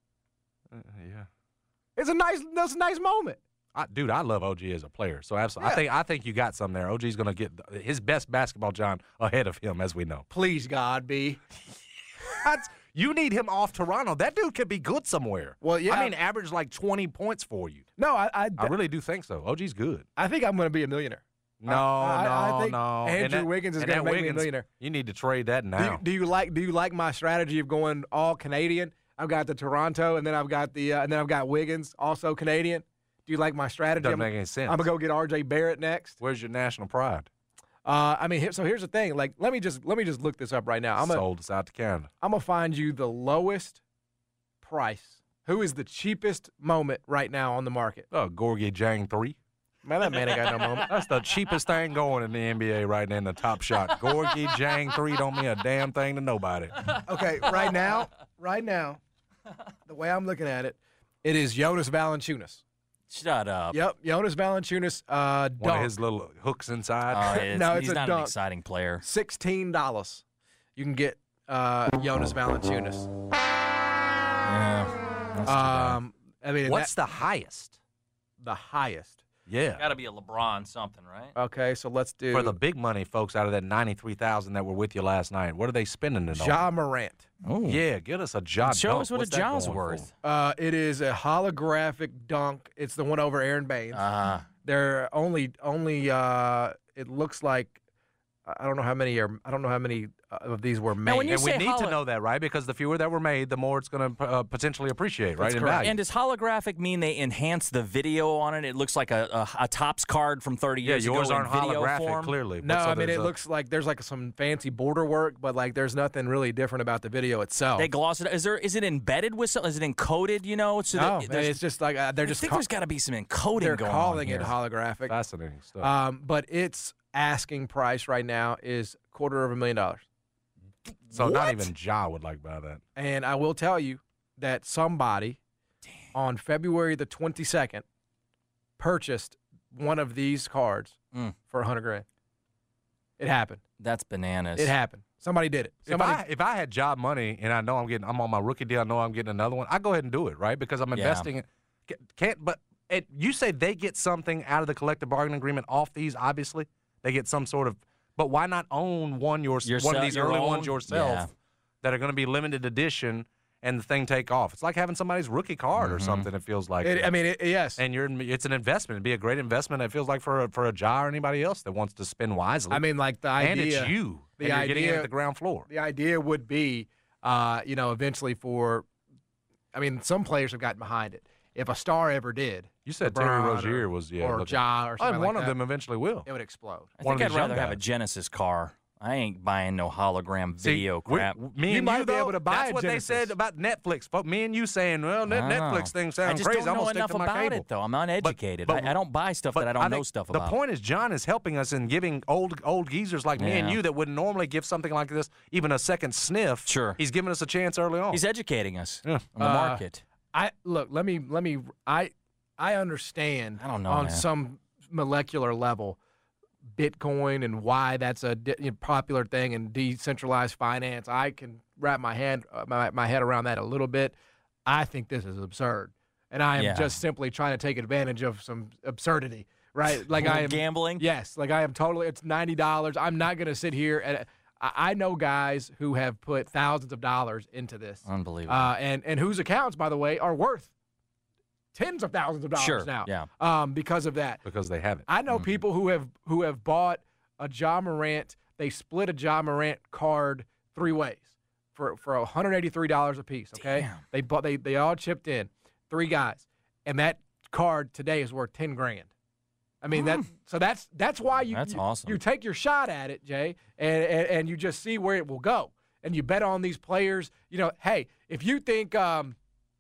Uh, yeah. it's a nice. That's a nice moment. I, dude, I love O G as a player. So absolutely, I Yeah. think I think you got some there. O G's going to get his best basketball, John, ahead of him, as we know. Please, God, be. That's, you need him off Toronto. That dude could be good somewhere. Well, yeah. I mean, average like twenty points for you. No, I I, I really do think so. O G's good. I think I'm going to be a millionaire. No, I- no, I think no. And Andrew that- Wiggins is and going to that make me a Wiggins, millionaire. You need to trade that Do now. you, do you like Do you like my strategy of going all Canadian? I've got the Toronto, and then I've got the uh, and then I've got Wiggins, also Canadian. Do you like my strategy? Doesn't I'm, make any sense. I'm gonna go get R J Barrett next. Where's your national pride? Uh, I mean, here, so here's the thing. Like, let me just let me just look this up right now. I'm gonna Sold us out to Canada. I'm gonna find you the lowest price. Who is the cheapest moment right now on the market? Oh, Gorgie Jang three. Man, that man ain't got no moment. That's the cheapest thing going in the N B A right now in the Top Shot. Gorgie Jang three don't mean a damn thing to nobody. Okay, right now, right now, the way I'm looking at it, it is Jonas Valanciunas. Shut up. Yep, Jonas Valanciunas. Uh, One dunk. of his little hooks inside. Oh, it's, No, it's he's a not dunk. an exciting player. Sixteen dollars. You can get uh, Jonas Valanciunas. Yeah. That's too bad. Um, I mean, and What's that- the highest? the highest? Yeah. Got to be a LeBron something, right? Okay, so let's do For the big money folks out of that ninety-three thousand that were with you last night, what are they spending it on? Ja Morant. Ooh. Yeah, get us a Ja Show dunk. us what What's a that Ja's going worth. for? Uh, it is a holographic dunk. It's the one over Aaron Baines. Uh-huh. They're only only. Uh, it looks like I don't know how many are. I don't know how many of these were made. Now, when you And we say need to holo- know that, right? Because the fewer that were made, the more it's going to uh, potentially appreciate, right? in value. And does holographic mean they enhance the video on it? It looks like a, a, a Topps card from thirty yeah, years yours ago aren't in video holographic, form? clearly. No, but so I mean there's it a- looks like there's like some fancy border work, but like there's nothing really different about the video itself. They gloss it. Is there? Is it embedded with something? Is it encoded? You know, so no, that, there's- it's just like uh, they're I just. think ca- there's got to be some encoding they're going calling on it here. holographic. Fascinating stuff. Um, but its asking price right now is quarter of a million dollars. so what? not even Ja would like buy that. And I will tell you that somebody on February the twenty-second purchased one of these cards Mm. for a hundred grand. It happened. That's bananas. It happened. Somebody did it. If Somebody. I, if I had job money and I know I'm getting, I'm on my rookie deal, I know I'm getting another one, I go ahead and do it, right? Because I'm Yeah. investing. in Can't, but it, you say they get something out of the collective bargaining agreement off these, obviously. They get some sort of, but why not own one, your, one Yourself- of these your early own? ones yourself Yeah. that are going to be limited edition and the thing take off? It's like having somebody's rookie card or Mhm. something, it feels like. It, I mean, it, yes. and you're, it's an investment. It'd be a great investment. It feels like for a, for a Ja or anybody else that wants to spend wisely. I mean, like the idea. and it's you. The and you're idea, getting it at the ground floor. The idea would be, uh, you know, eventually for. I mean, some players have gotten behind it. If a star ever did, You said Terry LeBron Rozier or, was, yeah. or looking- Ja or Oh, something and like one of that, them eventually will. it would explode. I One think of I'd these young rather have a guys. Genesis car. I ain't buying no hologram See, video we- crap. Me You and might you, be though, able to buy that's a what Genesis. they said about Netflix. But me and you saying, well, Net- I don't know. Netflix thing I sounds just crazy. don't I'm know gonna stick enough to my about cable. it, though. I'm uneducated. But- I, I don't buy stuff But that I don't know think stuff the about. point is, John is helping us in giving old old geezers like me and Yeah. you that wouldn't normally give something like this even a second sniff. Sure. He's giving us a chance early on. He's educating us Yeah. on the Uh, market. I look. Let me. Let me. I. I understand. I don't know, on man. some molecular level, Bitcoin and why that's a di- you know, popular thing in decentralized finance. I can wrap my hand uh, my, my head around that a little bit. I think this is absurd, and I am Yeah. just simply trying to take advantage of some absurdity. Right? Like I am gambling. Yes. Like I am totally. It's ninety dollars. I'm not going to sit here and. I I know guys who have put thousands of dollars into this. Unbelievable. Uh, and, and whose accounts, by the way, are worth tens of thousands of dollars Sure, now. yeah. Um, because of that. because they have it. I know people who have who have bought a Ja Morant. They split a Ja Morant card three ways for for one hundred eighty-three dollars a piece. Okay, Damn. they bought they they all chipped in, three guys, and that card today is worth ten grand. I mean that. So that's that's why you That's you, awesome. you take your shot at it, Jay, and, and and you just see where it will go, and you bet on these players. You know, hey, if you think, um,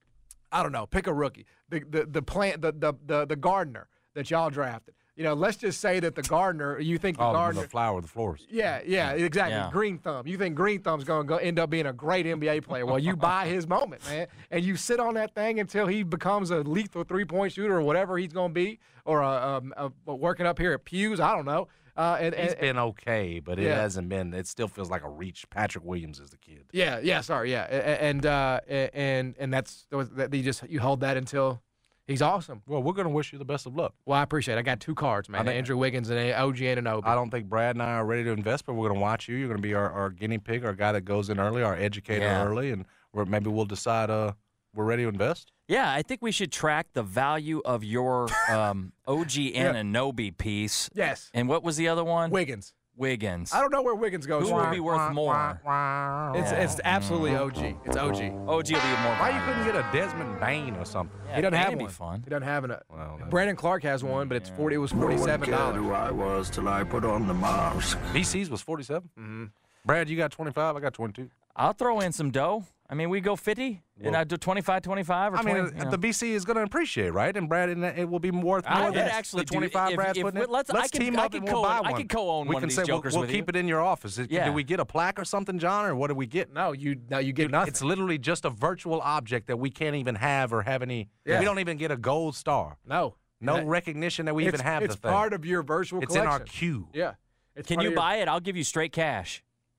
I don't know, pick a rookie, the the the plant, the the the, the gardener that y'all drafted. You know, let's just say that the gardener, you think the Oh, gardener, the flower, the florist. yeah, yeah, exactly. Yeah. Green Thumb. You think Green Thumb's going to go end up being a great N B A player? Well, you buy his moment, man, and you sit on that thing until he becomes a lethal three-point shooter or whatever he's going to be, or a, um, a, a working up here at Pews. I don't know. Uh, and, He's and, been okay, but it Yeah. hasn't been. It still feels like a reach. Patrick Williams is the kid. yeah, yeah. Sorry, yeah, A- a- and uh, a- and and that's that you just you hold that until he's awesome. Well, we're going to wish you the best of luck. Well, I appreciate it. I got two cards, man. I think- Andrew Wiggins and O G Anunoby. I don't think Brad and I are ready to invest, but we're going to watch you. You're going to be our, our guinea pig, our guy that goes in early, our educator Yeah. early, and we're, maybe we'll decide uh, we're ready to invest. Yeah, I think we should track the value of your um, O G Anunoby piece. Yes. And what was the other one? Wiggins. Wiggins. I don't know where Wiggins goes. Who will from. be worth more? It's Yeah. it's absolutely O G. It's O G. O G will be more. Why you valuable. couldn't get a Desmond Bain or something? Yeah, He doesn't have Bain would one. be fun. He doesn't have an. Well, that- Brandon Clark has one, but it's forty. It was forty-seven dollars. I was till I put on the mask. B C's was forty-seven. Mm-hmm. Brad, you got twenty-five. I got twenty-two. I'll throw in some dough. I mean, we go fifty, and Well- I do twenty-five, twenty-five, or I mean, twenty. uh, you know. the B C is going to appreciate, right? And Brad, and it will be worth I more would than actually the do- twenty-five if- Brad's if- putting in. let's- I Let's can- team I up can and we'll co- buy I one. can co-own we one can of say these we'll, jokers we'll with keep you. it in your office. It- Yeah. Do we get a plaque or something, John, or what do we get? No, you no, you get nothing. It's literally just a virtual object that we can't even have or have any. Yeah. We don't even get a gold star. no, No That- recognition that we it's, even have It's the thing. part of your virtual It's collection. in our queue. Yeah. It's Can part you of your- buy it? I'll give you straight cash.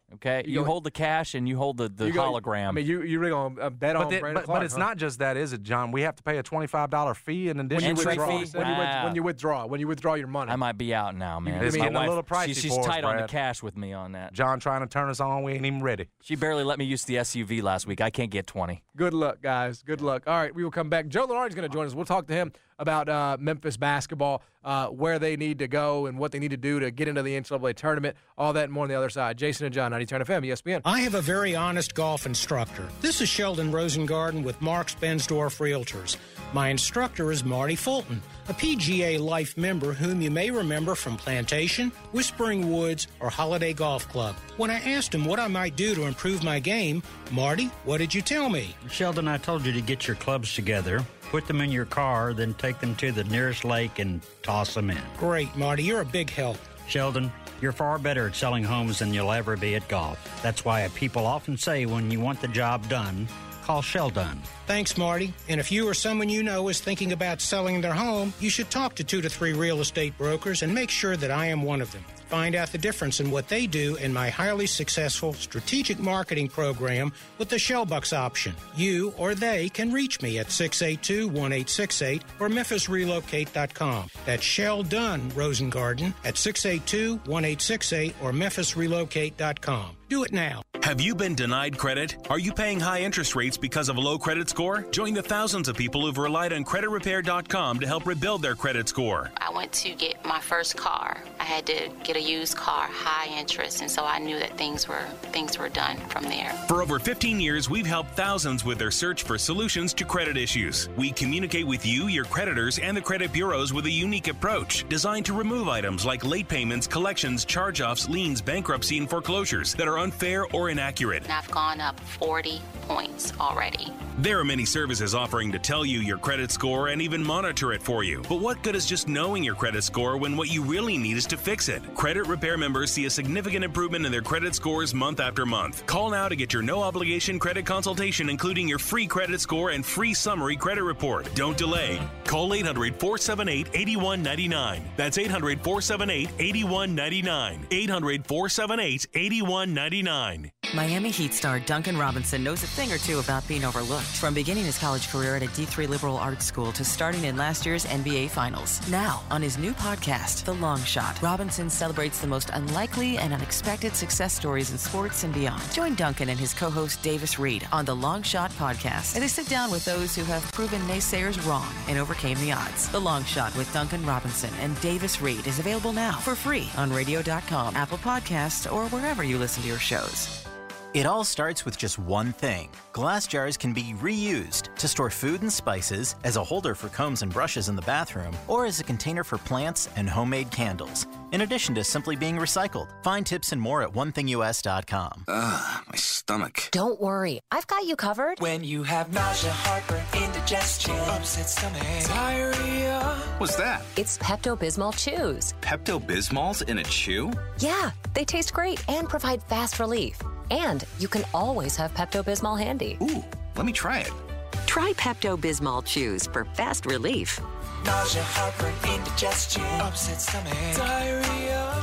Okay, you, you hold the cash and you hold the, the go, hologram. I mean, you you really gonna uh, bet but on the, Brandon but, Clark, but it's huh? not just that, is it, John? We have to pay a twenty-five dollars fee in addition when you to withdraw. the When, you with, when you withdraw, when you withdraw your money. I might be out now, man. It's My getting wife, a little pricey she, She's for us, tight on the Brad. cash with me on that. John trying to turn us on. We ain't even ready. She barely let me use the S U V last week. I can't get twenty. Good luck, guys. Good luck. All right, we will come back. Joe Lunardi's going to join us. We'll talk to him about uh, Memphis basketball, uh, where they need to go and what they need to do to get into the N C double A tournament, all that and more on the other side. Jason and John, ninety-two F M, E S P N. I have a very honest golf instructor. This is Sheldon Rosengarten with Marks Bensdorf Realtors. My instructor is Marty Fulton, a P G A Life member whom you may remember from Plantation, Whispering Woods, or Holiday Golf Club. When I asked him what I might do to improve my game, Marty, what did you tell me? Sheldon, I told you to get your clubs together, put them in your car, then take them to the nearest lake and toss them in. Great, Marty. You're a big help. Sheldon, you're far better at selling homes than you'll ever be at golf. That's why people often say when you want the job done, call Sheldon. Thanks, Marty. And if you or someone you know is thinking about selling their home, you should talk to two to three real estate brokers and make sure that I am one of them. Find out the difference in what they do in my highly successful strategic marketing program with the Shellbucks option. You or they can reach me at six eight two, one eight six eight or memphis relocate dot com. That's Sheldon Rosengarten at six eight two, one eight six eight or memphis relocate dot com. Do it now. Have you been denied credit? Are you paying high interest rates because of a low credit score? Join the thousands of people who've relied on credit repair dot com to help rebuild their credit score. I went to get my first car. I had to get a used car, high interest, and so I knew that things were things were done from there. For over fifteen years, we've helped thousands with their search for solutions to credit issues. We communicate with you, your creditors, and the credit bureaus with a unique approach designed to remove items like late payments, collections, charge-offs, liens, bankruptcy, and foreclosures that are unfair or inaccurate. And I've gone up forty points already. There are many services offering to tell you your credit score and even monitor it for you. But what good is just knowing your credit score when what you really need is to fix it? Credit Repair members see a significant improvement in their credit scores month after month. Call now to get your no-obligation credit consultation, including your free credit score and free summary credit report. Don't delay. Call eight hundred, four seven eight, eight one nine nine. That's eight hundred, four seven eight, eight one nine nine. eight hundred, four seven eight, eight one nine nine. Miami Heat star Duncan Robinson knows a thing or two about being overlooked. From beginning his college career at a D three liberal arts school to starting in last year's N B A Finals. Now, on his new podcast, The Long Shot, Robinson celebrates the most unlikely and unexpected success stories in sports and beyond. Join Duncan and his co-host Davis Reed on The Long Shot podcast as they sit down with those who have proven naysayers wrong and overcame the odds. The Long Shot with Duncan Robinson and Davis Reed is available now for free on radio dot com, Apple Podcasts, or wherever you listen to your shows. It all starts with just one thing. Glass jars can be reused to store food and spices, as a holder for combs and brushes in the bathroom, or as a container for plants and homemade candles, in addition to simply being recycled. Find tips and more at one thing U S dot com. Ugh, my stomach. Don't worry, I've got you covered. When you have nausea, heartburn, indigestion, upset stomach, diarrhea. What's that? It's Pepto-Bismol Chews. Pepto-Bismol's in a chew? Yeah, they taste great and provide fast relief. And you can always have Pepto-Bismol handy. Ooh, let me try it. Try Pepto-Bismol Chews for fast relief. Nausea, heartburn, indigestion, upset stomach, diarrhea.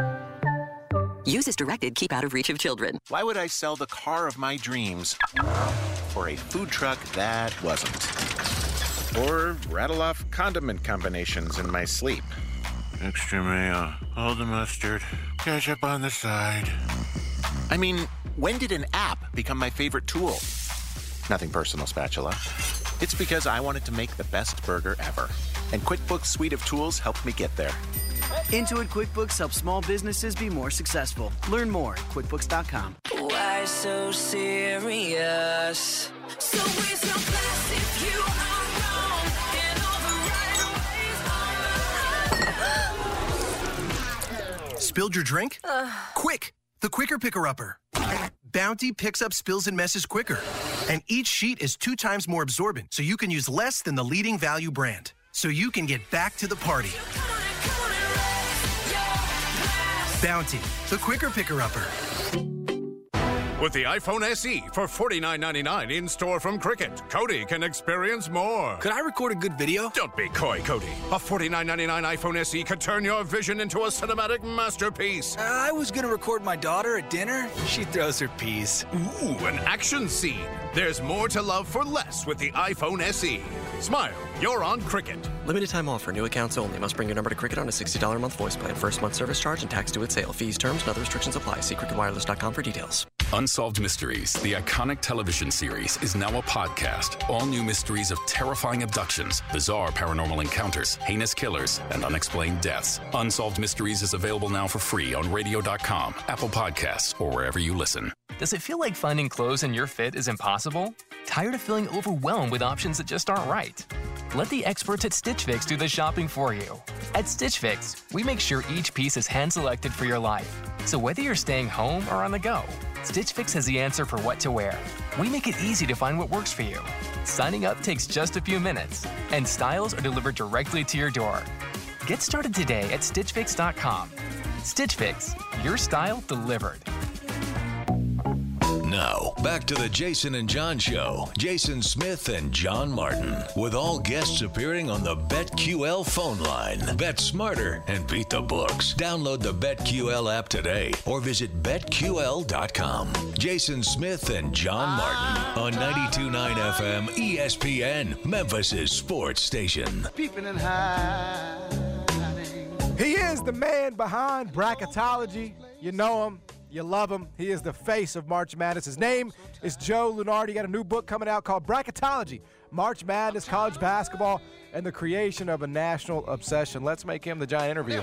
Use as directed. Keep out of reach of children. Why would I sell the car of my dreams for a food truck that wasn't? Or rattle off condiment combinations in my sleep? Extra mayo, all the mustard, ketchup on the side. I mean, when did an app become my favorite tool? Nothing personal, Spatula. It's because I wanted to make the best burger ever. And QuickBooks suite of tools helped me get there. Intuit QuickBooks helps small businesses be more successful. Learn more at quickbooks dot com. Why so serious? So it's no class if you are wrong in all the right ways. Spilled your drink? Uh. Quick! The Quicker Picker-Upper. Bounty picks up spills and messes quicker. And each sheet is two times more absorbent, so you can use less than the leading value brand. So you can get back to the party. Bounty, the Quicker Picker-Upper. With the iPhone S E for forty-nine ninety-nine in store from Cricket, Cody can experience more. Could I record a good video? Don't be coy, Cody. A forty-nine ninety-nine iPhone S E could turn your vision into a cinematic masterpiece. Uh, I was going to record my daughter at dinner. She throws her piece. Ooh, an action scene. There's more to love for less with the iPhone S E. Smile, you're on Cricket. Limited time offer. New accounts only. Must bring your number to Cricket on a sixty dollars a month voice plan. First month service charge and tax due at sale. Fees, terms, and other restrictions apply. See cricket wireless dot com for details. Unsolved Mysteries, the iconic television series, is now a podcast. All new mysteries of terrifying abductions, bizarre paranormal encounters, heinous killers, and unexplained deaths. Unsolved Mysteries is available now for free on radio dot com, Apple Podcasts, or wherever you listen. Does it feel like finding clothes in your fit is impossible? Tired of feeling overwhelmed with options that just aren't right? Let the experts at Stitch Fix do the shopping for you. At Stitch Fix, we make sure each piece is hand-selected for your life. So whether you're staying home or on the go, Stitch Fix has the answer for what to wear. We make it easy to find what works for you. Signing up takes just a few minutes, and styles are delivered directly to your door. Get started today at stitch fix dot com. Stitch Fix, your style delivered. Now, back to the Jason and John Show. Jason Smith and John Martin, with all guests appearing on the BetQL phone line. Bet smarter and beat the books. Download the BetQL app today or visit bet Q L dot com. Jason Smith and John Martin on ninety-two point nine F M E S P N, Memphis' sports station. Peeping and hiding. He is the man behind bracketology. You know him. You love him. He is the face of March Madness. His name is Joe Lunardi. He got a new book coming out called Bracketology, March Madness, College Basketball, and the Creation of a National Obsession. Let's make him the Giant Interview.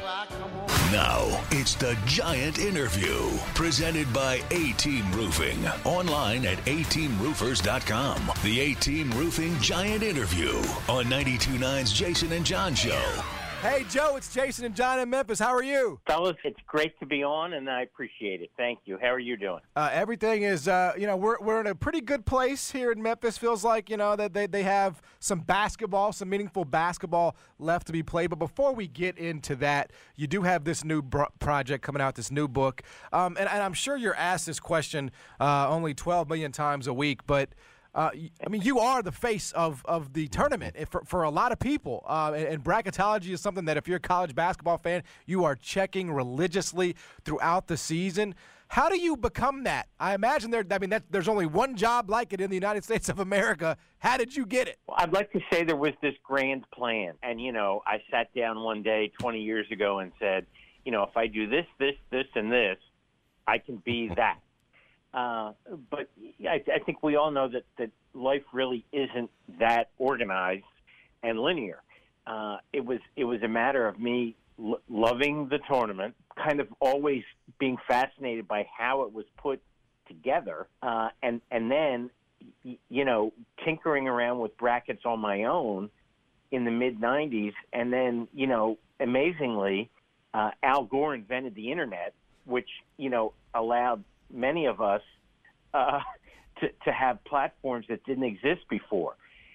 Now, it's the Giant Interview, presented by A-Team Roofing. Online at A team roofers dot com. The A-Team Roofing Giant Interview on ninety-two point nine's Jason and John Show. Hey, Joe, it's Jason and John in Memphis. How are you? Fellas, it's great to be on, and I appreciate it. Thank you. How are you doing? Uh, everything is, uh, you know, we're we're in a pretty good place here in Memphis. Feels like, you know, that they, they have some basketball, some meaningful basketball left to be played. But before we get into that, you do have this new bro- project coming out, this new book. Um, and, and I'm sure you're asked this question uh, only twelve million times a week, but Uh, I mean, you are the face of, of the tournament for, for a lot of people. Uh, and, and bracketology is something that if you're a college basketball fan, you are checking religiously throughout the season. How do you become that? I imagine there. I mean, that, there's only one job like it in the United States of America. How did you get it? Well, I'd like to say there was this grand plan. And, you know, I sat down one day twenty years ago and said, you know, if I do this, this, this, and this, I can be that. Uh, but I, I think we all know that, that life really isn't that organized and linear. Uh, it was it was a matter of me l- loving the tournament, kind of always being fascinated by how it was put together, uh, and and then y- you know tinkering around with brackets on my own in the mid nineties, and then you know amazingly, uh, Al Gore invented the internet, which you know allowed many of us uh, to, to have platforms that didn't exist before.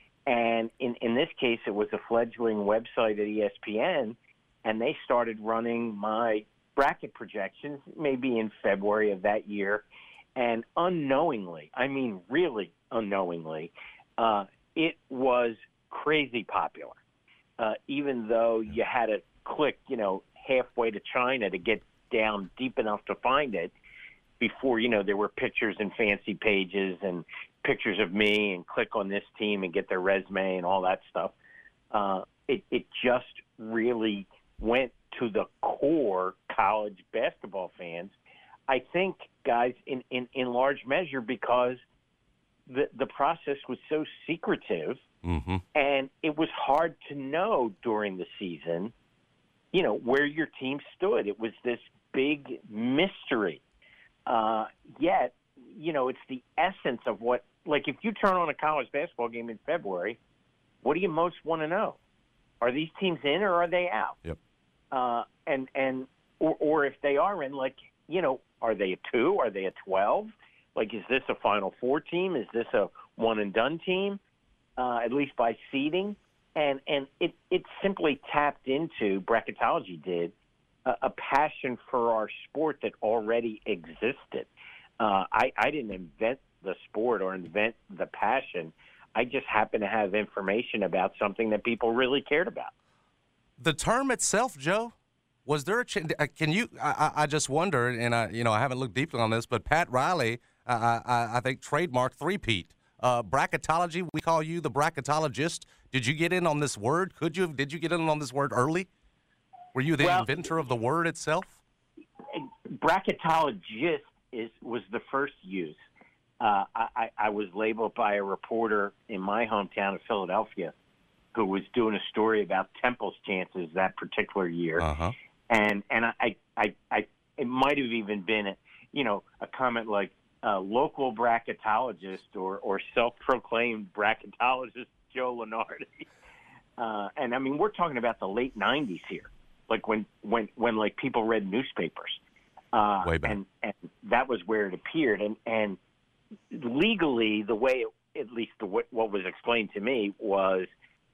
And in, in this case, it was a fledgling website at E S P N, and they started running my bracket projections maybe in February of that year. And unknowingly, I mean really unknowingly, uh, it was crazy popular, uh, even though you had to click, you know, halfway to China to get down deep enough to find it. Before, you know, there were pictures and fancy pages and pictures of me and click on this team and get their resume and all that stuff. Uh, it, it just really went to the core college basketball fans. I think, guys, in, in, in large measure because the, the process was so secretive mm-hmm. and it was hard to know during the season, you know, where your team stood. It was this big mystery. Uh, yet, you know, it's the essence of what, like if you turn on a college basketball game in February, what do you most want to know? Are these teams in or are they out? Yep. Uh, and, and, or, or if they are in, like, you know, are they a two? Are they a twelve? Like, is this a Final Four team? Is this a one and done team? Uh, at least by seeding. And, and it, it simply tapped into, bracketology did, a passion for our sport that already existed. Uh, I, I didn't invent the sport or invent the passion. I just happened to have information about something that people really cared about. The term itself, Joe, was there a ch- can you? I, I just wonder, and I you know I haven't looked deeply on this, but Pat Riley, uh, I, I think trademarked three-peat. Uh, bracketology, we call you the bracketologist. Did you get in on this word? Could you? Did you get in on this word early? Were you the well, inventor of the word itself? Bracketologist is was the first use. Uh, I, I was labeled by a reporter in my hometown of Philadelphia who was doing a story about Temple's chances that particular year. Uh-huh. And and I, I, I it might have even been, a, you know, a comment like uh, local bracketologist or, or self-proclaimed bracketologist Joe Lunardi. Uh, and, I mean, we're talking about the late nineties here, like when, when, when like, people read newspapers. Uh, Way back. And, and that was where it appeared. And, and legally, the way it, at least the, what was explained to me was,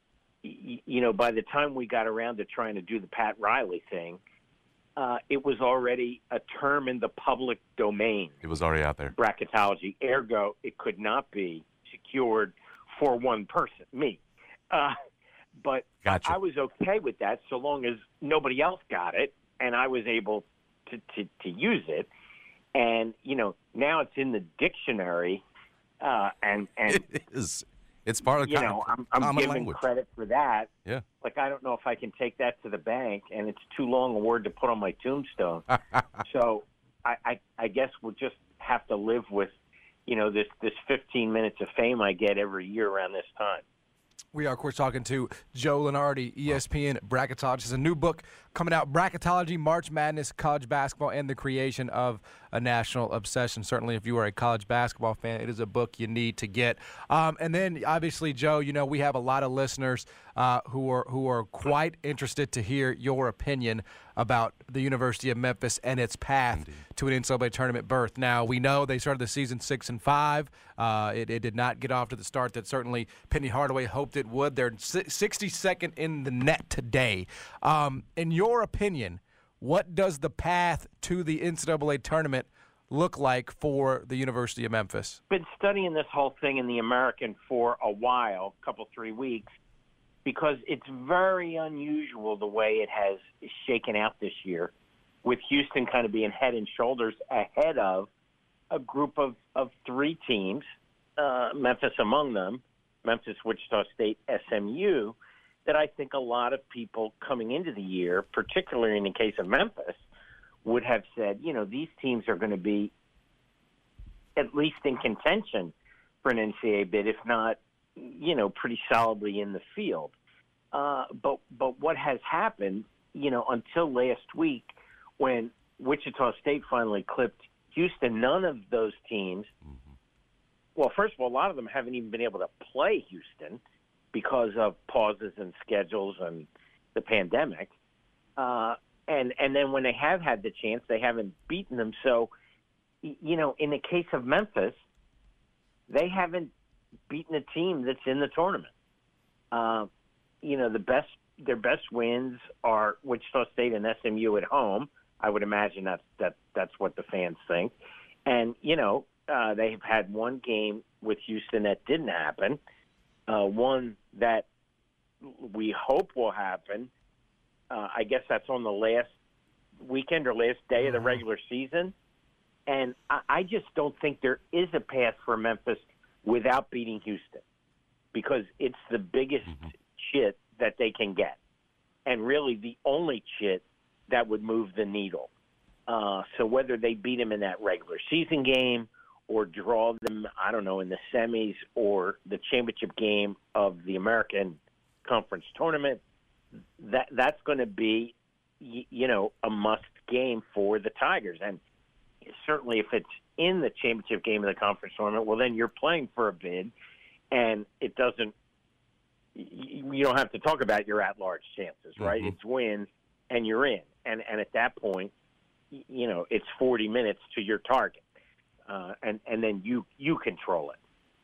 you know, by the time we got around to trying to do the Pat Riley thing, uh, it was already a term in the public domain. It was already out there. Bracketology. Ergo, it could not be secured for one person, me. Uh, but gotcha. I was okay with that so long as nobody else got it and I was able to, to, to use it. And, you know, now it's in the dictionary. Uh, and, and it is. It's part of you know, I'm, I'm common giving language. credit for that. Yeah. Like, I don't know if I can take that to the bank, and it's too long a word to put on my tombstone. So I, I, I guess we'll just have to live with, you know, this, this fifteen minutes of fame I get every year around this time. We are, of course, talking to Joe Lunardi, E S P N bracketologist. It's a new book coming out, Bracketology, March Madness, College Basketball, and the Creation of a National Obsession. Certainly, if you are a college basketball fan, it is a book you need to get. Um, and then, obviously, Joe, you know, we have a lot of listeners uh, who are who are quite interested to hear your opinion about the University of Memphis and its path Indeed. to an N C double A tournament berth. Now, we know they started the season six and five. Uh, it, it did not get off to the start that certainly Penny Hardaway hoped it would. They're sixty-second in the net today. Um, in your opinion, what does the path to the N C double A tournament look like for the University of Memphis? Been studying this whole thing in the American for a while, a couple, three weeks, because it's very unusual the way it has shaken out this year, with Houston kind of being head and shoulders ahead of a group of, of three teams, uh, Memphis among them, Memphis, Wichita State, S M U, that I think a lot of people coming into the year, particularly in the case of Memphis, would have said, you know, these teams are going to be at least in contention for an N C double A bid, if not, you know, pretty solidly in the field. Uh, but but what has happened, you know, until last week when Wichita State finally clipped Houston, none of those teams, mm-hmm. well, first of all, a lot of them haven't even been able to play Houston because of pauses and schedules and the pandemic. Uh, and and then when they have had the chance, they haven't beaten them. So, you know, in the case of Memphis, they haven't beaten a team that's in the tournament. Uh, you know, the best their best wins are Wichita State and S M U at home. I would imagine that's that that's what the fans think. And, you know, uh, they've had one game with Houston that didn't happen, uh, one that we hope will happen. Uh, I guess that's on the last weekend or last day of the regular season. And I, I just don't think there is a path for Memphis without beating Houston, because it's the biggest mm-hmm. shit that they can get, and really the only shit that would move the needle. Uh, so whether they beat them in that regular season game or draw them, I don't know, in the semis or the championship game of the American Conference Tournament, that that's going to be, you know, a must game for the Tigers. And certainly if it's in the championship game of the conference tournament, well, then you're playing for a bid, and it doesn't, you don't have to talk about your at-large chances, right? Mm-hmm. It's win, and you're in. And and at that point, you know, it's forty minutes to your target, uh, and, and then you, you control it.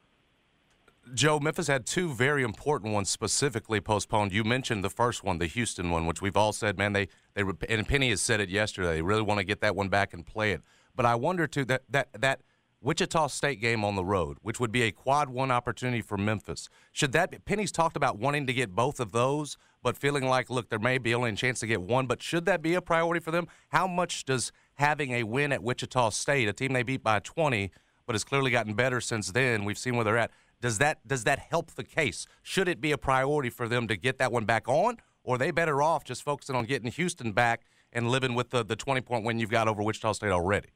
Joe, Memphis had two very important ones specifically postponed. You mentioned the first one, the Houston one, which we've all said, man, they, they and Penny has said it yesterday, they really want to get that one back and play it. But I wonder, too, that that that Wichita State game on the road, which would be a quad one opportunity for Memphis, should that be, Penny's talked about wanting to get both of those, but feeling like, look, there may be only a chance to get one, but should that be a priority for them? How much does having a win at Wichita State, a team they beat by twenty, but has clearly gotten better since then, we've seen where they're at, does that does that help the case? Should it be a priority for them to get that one back on, or are they better off just focusing on getting Houston back and living with the, the twenty-point win you've got over Wichita State already?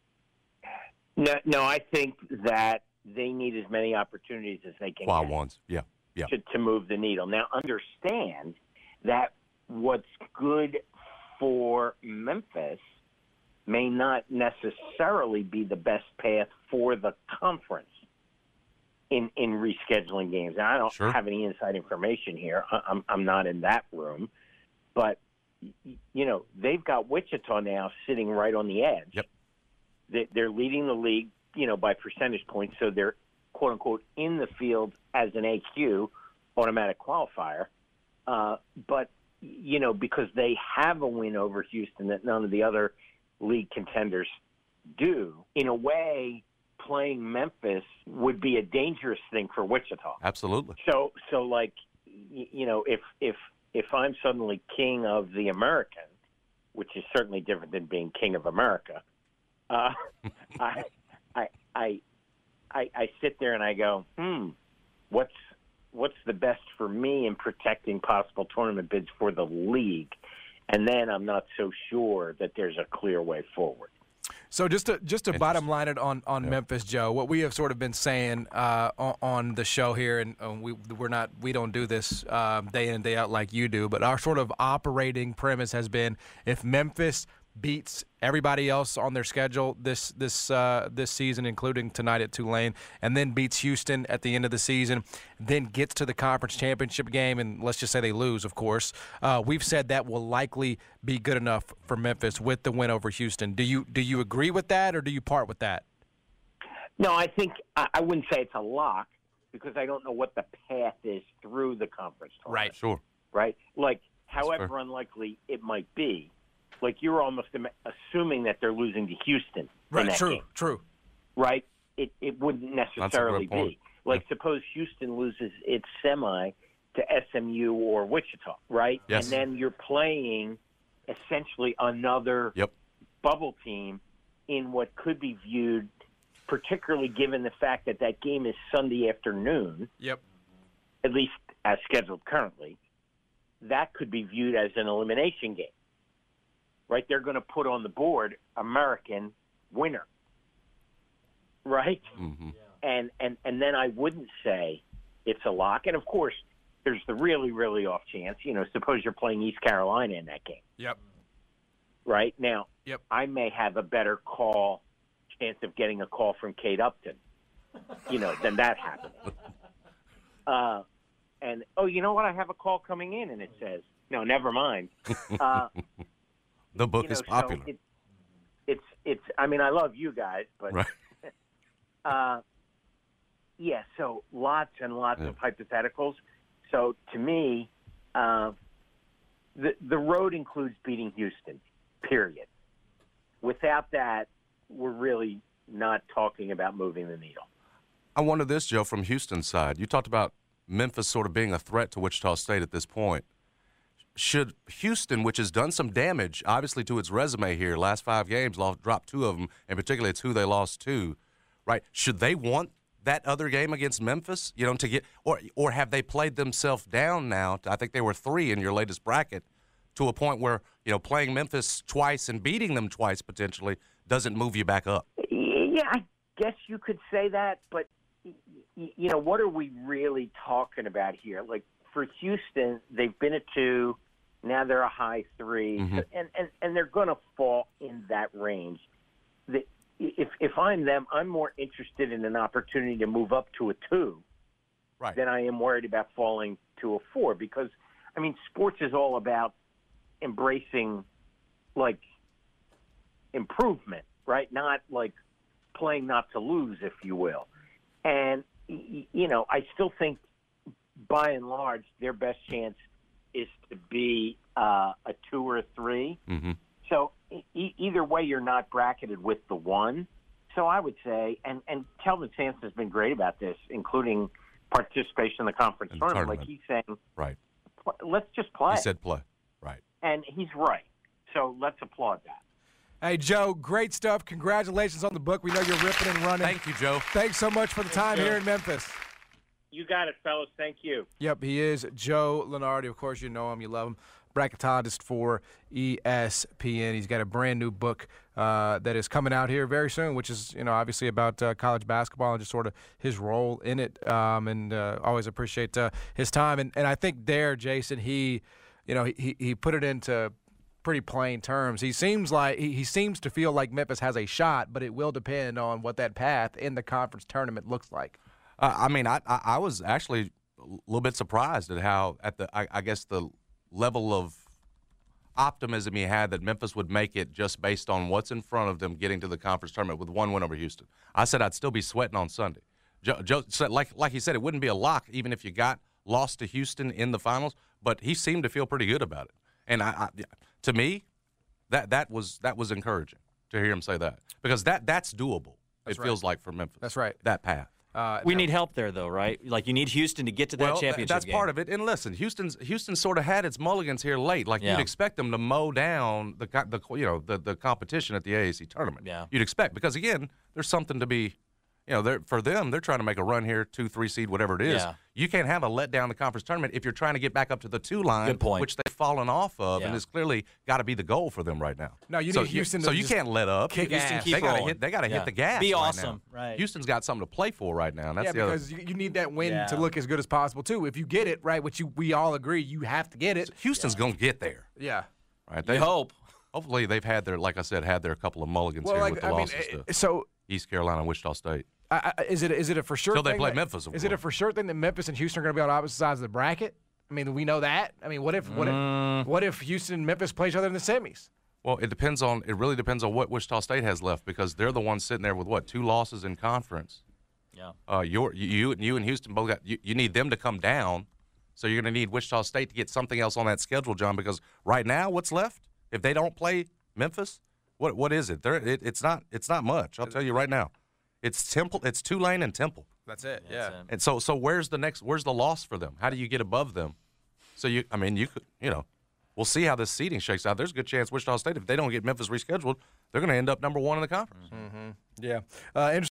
No, no, I think that they need as many opportunities as they can Quad get ones, yeah, yeah. To, to move the needle. Now, understand that what's good for Memphis may not necessarily be the best path for the conference in in rescheduling games. And I don't Sure. have any inside information here. I- I'm I'm not in that room, but y- you know they've got Wichita now sitting right on the edge. Yep. They- They're leading the league, you know, by percentage points, so they're quote unquote in the field as an A Q, automatic qualifier. Uh, but you know, because they have a win over Houston that none of the other league contenders do, in a way, playing Memphis would be a dangerous thing for Wichita. Absolutely. So, so like, y- you know, if if if I'm suddenly king of the American, which is certainly different than being king of America, uh, I, I I I I sit there and I go, hmm, what's what's the best for me in protecting possible tournament bids for the league? And then I'm not so sure that there's a clear way forward. So just to just to bottom line it on, on Memphis, Joe, what we have sort of been saying uh, on, on the show here, and uh, we we're not we don't do this uh, day in and day out like you do, but our sort of operating premise has been if Memphis beats everybody else on their schedule this this uh, this season, including tonight at Tulane, and then beats Houston at the end of the season, then gets to the conference championship game, and let's just say they lose, of course. Uh, we've said that will likely be good enough for Memphis with the win over Houston. Do you do you agree with that, or do you part with that? No, I think I I wouldn't say it's a lock because I don't know what the path is through the conference tournament. Right. Sure. Right? Like, That's however fair. unlikely it might be, like you're almost im- assuming that they're losing to Houston in Right. that True. game. True. Right? It it wouldn't necessarily point. be. Like, suppose Houston loses its semi to S M U or Wichita, right? Yes. And then you're playing essentially another Yep. bubble team in what could be viewed, particularly given the fact that that game is Sunday afternoon, Yep. at least as scheduled currently, that could be viewed as an elimination game, right? They're going to put on the board American winner, right? Mm-hmm. And, and, and then I wouldn't say it's a lock. And, of course, there's the really, really off chance. You know, suppose you're playing East Carolina in that game. Yep. Right? Now, Yep. I may have a better call, chance of getting a call from Kate Upton, you know, than that happening. Uh, and, oh, you know what? I have a call coming in, and it says, no, never mind. Uh, The book you know, is so popular. it, it's, it's, I mean, I love you guys, but, Right. uh, yeah, so lots and lots Yeah. of hypotheticals. So to me, uh, the the road includes beating Houston, period. Without that, we're really not talking about moving the needle. I wonder this, Joe, from Houston's side. You talked about Memphis sort of being a threat to Wichita State at this point. Should Houston, which has done some damage, obviously, to its resume here, last five games, lost, dropped two of them, and particularly it's who they lost to, right? Should they want that other game against Memphis, you know, to get, or or have they played themselves down now? To, I think they were three in your latest bracket, to a point where, you know, playing Memphis twice and beating them twice potentially doesn't move you back up. Yeah, I guess you could say that, but y- y- you know, what are we really talking about here? Like for Houston, they've been a two, now they're a high three, Mhm. so, and, and and they're going to fall in that range. The, if if I'm them, I'm more interested in an opportunity to move up to a two, right, than I am worried about falling to a four. Because I mean, sports is all about embracing like improvement, right? Not like playing not to lose, if you will. And, y- you know, I still think by and large their best chance is to be uh, a two or a three. Mm-hmm. So, y- e- either way, you're not bracketed with the one. So I would say, and, and Kelvin Sampson's been great about this, including participation in the conference In tournament. tournament. Like he's saying, Right. let's just play. He said play. Right. And he's right. So let's applaud that. Hey, Joe, great stuff. Congratulations on the book. We know you're ripping and running. Thank you, Joe. Thanks so much for the time Joe. here in Memphis. You got it, fellas. Thank you. Yep, he is Joe Lunardi. Of course, you know him. You love him. Bracketologist for E S P N. He's got a brand new book uh, that is coming out here very soon, which is, you know, obviously about uh, college basketball and just sort of his role in it. Um, and uh, always appreciate uh, his time. And and I think there, Jason, he, you know, he he put it into pretty plain terms. He seems like he, he seems to feel like Memphis has a shot, but it will depend on what that path in the conference tournament looks like. Uh, I mean, I, I I was actually a little bit surprised at how at the I, I guess the level of optimism he had that Memphis would make it just based on what's in front of them getting to the conference tournament with one win over Houston. I said I'd still be sweating on Sunday. Joe, Joe said, like like he said, it wouldn't be a lock even if you got lost to Houston in the finals, but he seemed to feel pretty good about it. And I, I to me, that that was that was encouraging to hear him say that, because that that's doable. That's it right. feels like for Memphis. That's right. That path. Uh, we now- need help there, though, right? Like, you need Houston to get to that well, th- championship that's game. part of it. And listen, Houston's Houston sort of had its mulligans here late. Like Yeah. you'd expect them to mow down the co- the you know the the competition at the A A C tournament. Yeah. You'd expect, because again, there's something to be, you know, they're, for them, they're trying to make a run here, two, three seed, whatever it is. Yeah. You can't have a letdown in the conference tournament if you're trying to get back up to the two line, Good point. which they've fallen off of, Yeah. and it's clearly got to be the goal for them right now. No, you so need Houston You, to so you just can't let up. kick Houston ass. they Keep got to rolling. hit. They got to Yeah. hit the gas. Be right awesome. now. Right. Houston's got something to play for right now. And that's yeah, the other. because you, you need that win Yeah. to look as good as possible too. If you get it right, which you we all agree you have to get it. Houston's going to get there. Yeah. Right. You hope. Hopefully they've had their, like I said, had their couple of mulligans Well, here like with the I mean, losses uh, to so East Carolina and Wichita State. I, I, is it is it a for sure? Till they thing play that- Memphis, of Is it a course. for sure thing that Memphis and Houston are going to be on opposite sides of the bracket? I mean, we know that. I mean, what if what Mm. if what if Houston and Memphis play each other in the semis? Well, it depends on. It really depends on what Wichita State has left, because they're the ones sitting there with what, two losses in conference. Yeah. Uh, your you you and Houston both got. You, you need them to come down, so you're going to need Wichita State to get something else on that schedule, John. Because right now, what's left? If they don't play Memphis, what what is it? There, it it's not it's not much. I'll tell you right now. It's Temple. It's Tulane and Temple. That's it. Yeah. And so so where's the next? Where's the loss for them? How do you get above them? So you, I mean, you could, you know, we'll see how this seeding shakes out. There's a good chance Wichita State, if they don't get Memphis rescheduled, they're going to end up number one in the conference. Mm-hmm. Yeah. Uh,